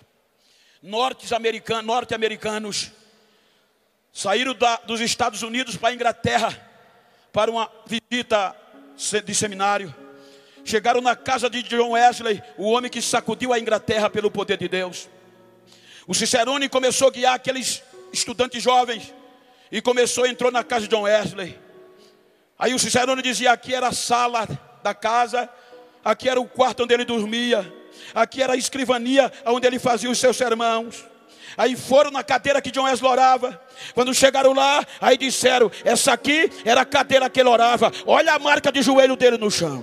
norte-americanos saíram dos Estados Unidos para a Inglaterra para uma visita de seminário. Chegaram na casa de John Wesley, o homem que sacudiu a Inglaterra pelo poder de Deus. O Cicerone começou a guiar aqueles estudantes jovens e entrou na casa de John Wesley. Aí o Cicerone dizia: aqui era a sala da casa, aqui era o quarto onde ele dormia, aqui era a escrivania onde ele fazia os seus sermãos. Aí foram na cadeira que John Wesley orava. Quando chegaram lá, aí disseram: essa aqui era a cadeira que ele orava. Olha a marca de joelho dele no chão.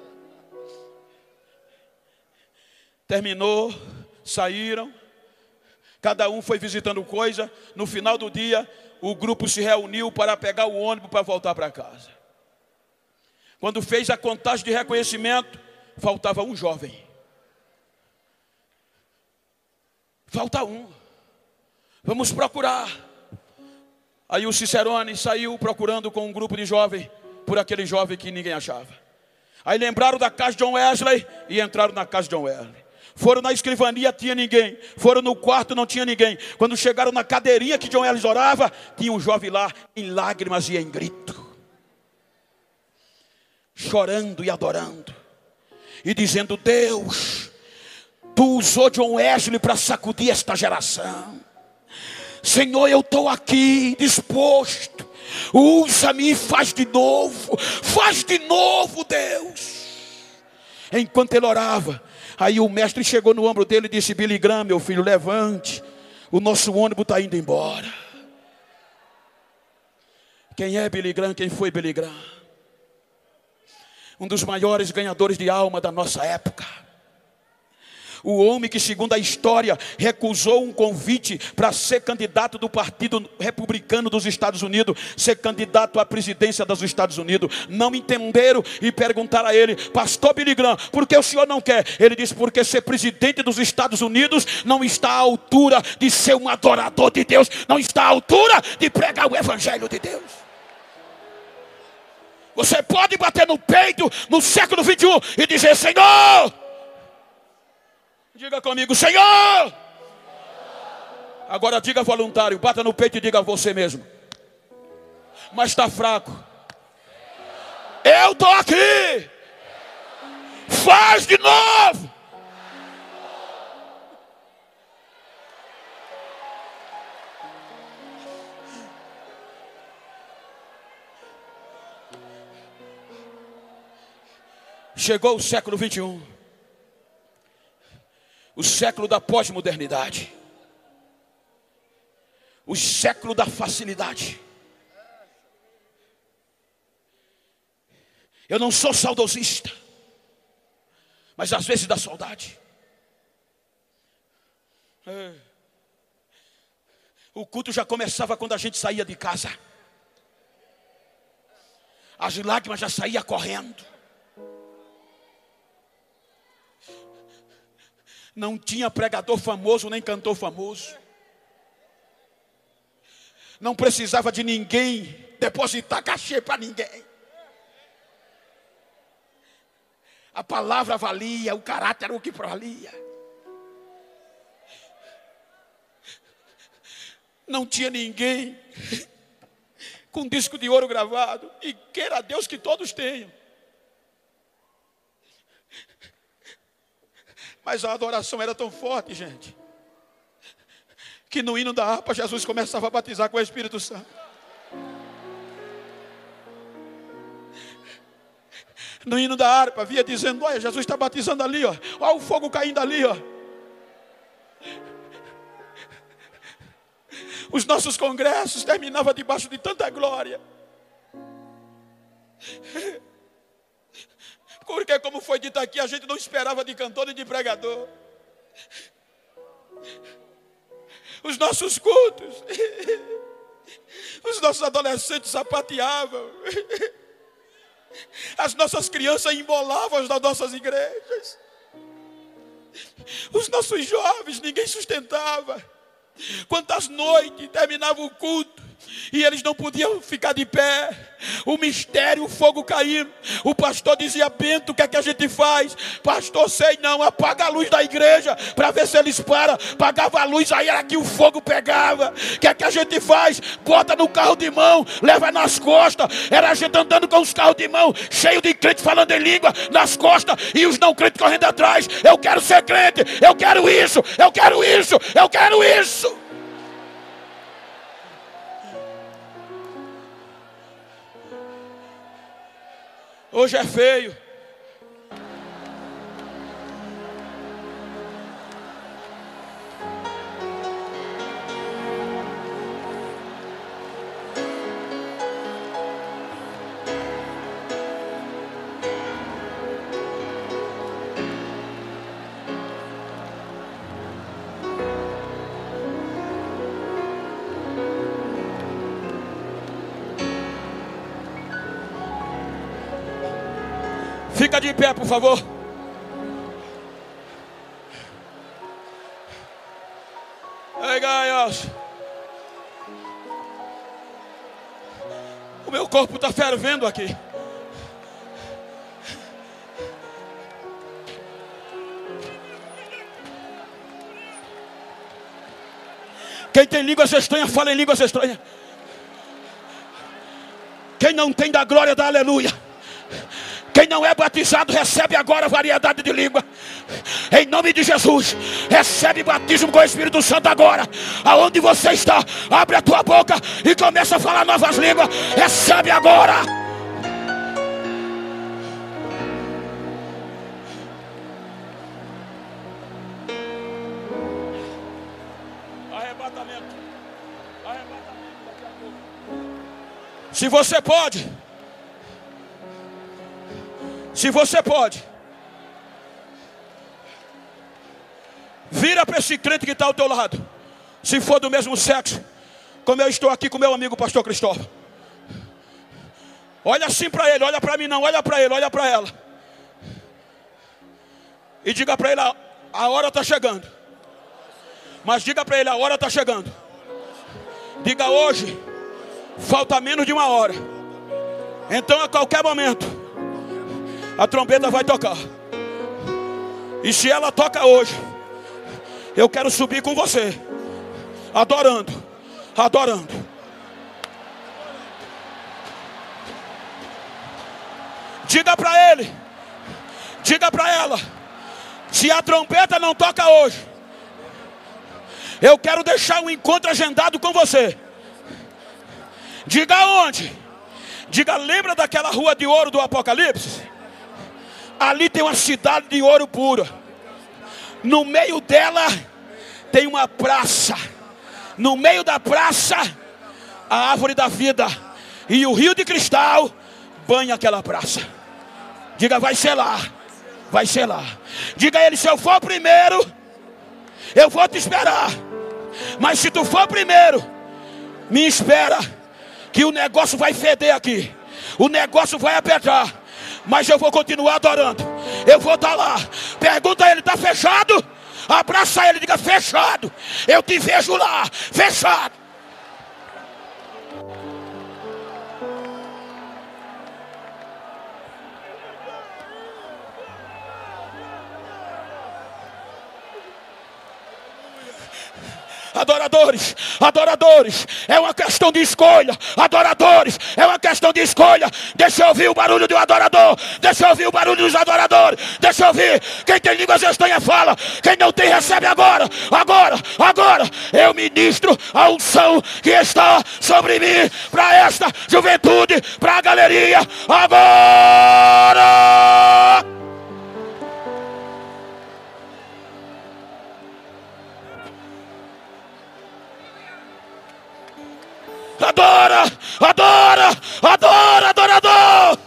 Terminou, saíram. Cada um foi visitando coisa. No final do dia, o grupo se reuniu para pegar o ônibus para voltar para casa. Quando fez a contagem de reconhecimento, faltava um jovem. Falta um. Vamos procurar. Aí o Cicerone saiu procurando com um grupo de jovens por aquele jovem que ninguém achava. Aí lembraram da casa de John Wesley e entraram na casa de John Wesley. Foram na escrivania, tinha ninguém. Foram no quarto, não tinha ninguém. Quando chegaram na cadeirinha que John Wesley orava, tinha um jovem lá em lágrimas e em grito, chorando e adorando e dizendo: Deus, tu usou John Wesley para sacudir esta geração. Senhor, eu estou aqui disposto. Usa-me e faz de novo, Deus. Enquanto ele orava, aí o mestre chegou no ombro dele e disse: Billy Graham, meu filho, levante, o nosso ônibus está indo embora. Quem é Billy Graham? Quem foi Billy Graham? Um dos maiores ganhadores de alma da nossa época. O homem que, segundo a história, recusou um convite para ser candidato do Partido Republicano dos Estados Unidos, ser candidato à presidência dos Estados Unidos. Não entenderam e perguntaram a ele: pastor Billy Graham, por que o senhor não quer? Ele disse: porque ser presidente dos Estados Unidos não está à altura de ser um adorador de Deus, não está à altura de pregar o evangelho de Deus. Você pode bater no peito no século 21 e dizer: Senhor, diga comigo, Senhor. Agora diga voluntário, bata no peito e diga a você mesmo: mas está fraco. Eu estou aqui. Faz de novo. Chegou o século 21. O século da pós-modernidade. O século da facilidade. Eu não sou saudosista, mas às vezes dá saudade. O culto já começava quando a gente saía de casa. As lágrimas já saíam correndo. Não tinha pregador famoso nem cantor famoso. Não precisava de ninguém depositar cachê para ninguém. A palavra valia, o caráter era o que valia. Não tinha ninguém com disco de ouro gravado. E queira Deus que todos tenham. Mas a adoração era tão forte, gente, que no hino da harpa Jesus começava a batizar com o Espírito Santo. No hino da harpa via dizendo: olha, Jesus está batizando ali, ó. Olha o fogo caindo ali, ó. Os nossos congressos terminavam debaixo de tanta glória. Porque, como foi dito aqui, a gente não esperava de cantor nem de pregador. Os nossos cultos, os nossos adolescentes sapateavam, as nossas crianças embolavam nas nossas igrejas, os nossos jovens ninguém sustentava. Quantas noites terminava o culto e eles não podiam ficar de pé, o mistério, o fogo caindo. O pastor dizia: Bento, o que é que a gente faz? Pastor, sei não, apaga a luz da igreja para ver se eles param. Apagava a luz, aí era que o fogo pegava. O que é que a gente faz? Bota no carro de mão, leva nas costas. Era a gente andando com os carros de mão, cheio de crente falando em língua nas costas, e os não crentes correndo atrás. Eu quero ser crente, eu quero isso, eu quero isso, eu quero isso. Hoje é feio. Fica de pé, por favor. Ei, Gaios. O meu corpo está fervendo aqui. Quem tem línguas estranhas, fala em línguas estranhas. Quem não tem, da glória, dá aleluia. Quem não é batizado, recebe agora variedade de língua. Em nome de Jesus, recebe batismo com o Espírito Santo agora. Aonde você está, abre a tua boca e começa a falar novas línguas. Recebe agora. Arrebatamento. Arrebatamento daqui a pouco. Se você pode. Se você pode, vira para esse crente que está ao teu lado. Se for do mesmo sexo, como eu estou aqui com meu amigo pastor Cristóvão. Olha assim para ele, olha para mim não, olha para ele, olha para ela. E diga para ele: a hora está chegando. Mas diga para ele: a hora está chegando. Diga: hoje, falta menos de uma hora. Então a qualquer momento a trombeta vai tocar. E se ela toca hoje, eu quero subir com você, adorando, adorando. Diga para ele, diga para ela: se a trombeta não toca hoje, eu quero deixar um encontro agendado com você. Diga onde? Diga: lembra daquela rua de ouro do Apocalipse? Ali tem uma cidade de ouro puro. No meio dela tem uma praça. No meio da praça, a árvore da vida. E o rio de cristal banha aquela praça. Diga: vai ser lá. Vai ser lá. Diga a ele: se eu for primeiro, eu vou te esperar. Mas se tu for primeiro, me espera, que o negócio vai feder aqui. O negócio vai apertar. Mas eu vou continuar adorando. Eu vou estar lá. Pergunta a ele: está fechado? Abraça ele e diga: fechado. Eu te vejo lá. Fechado. Adoradores, adoradores, é uma questão de escolha. Adoradores, é uma questão de escolha. Deixa eu ouvir o barulho do adorador. Deixa eu ouvir o barulho dos adoradores. Deixa eu ouvir. Quem tem línguas estranhas fala. Quem não tem recebe agora. Agora, agora. Eu ministro a unção que está sobre mim para esta juventude, para a galeria. Agora. Adora, adora, adora, adorador.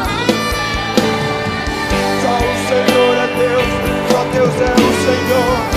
Deus é o Senhor.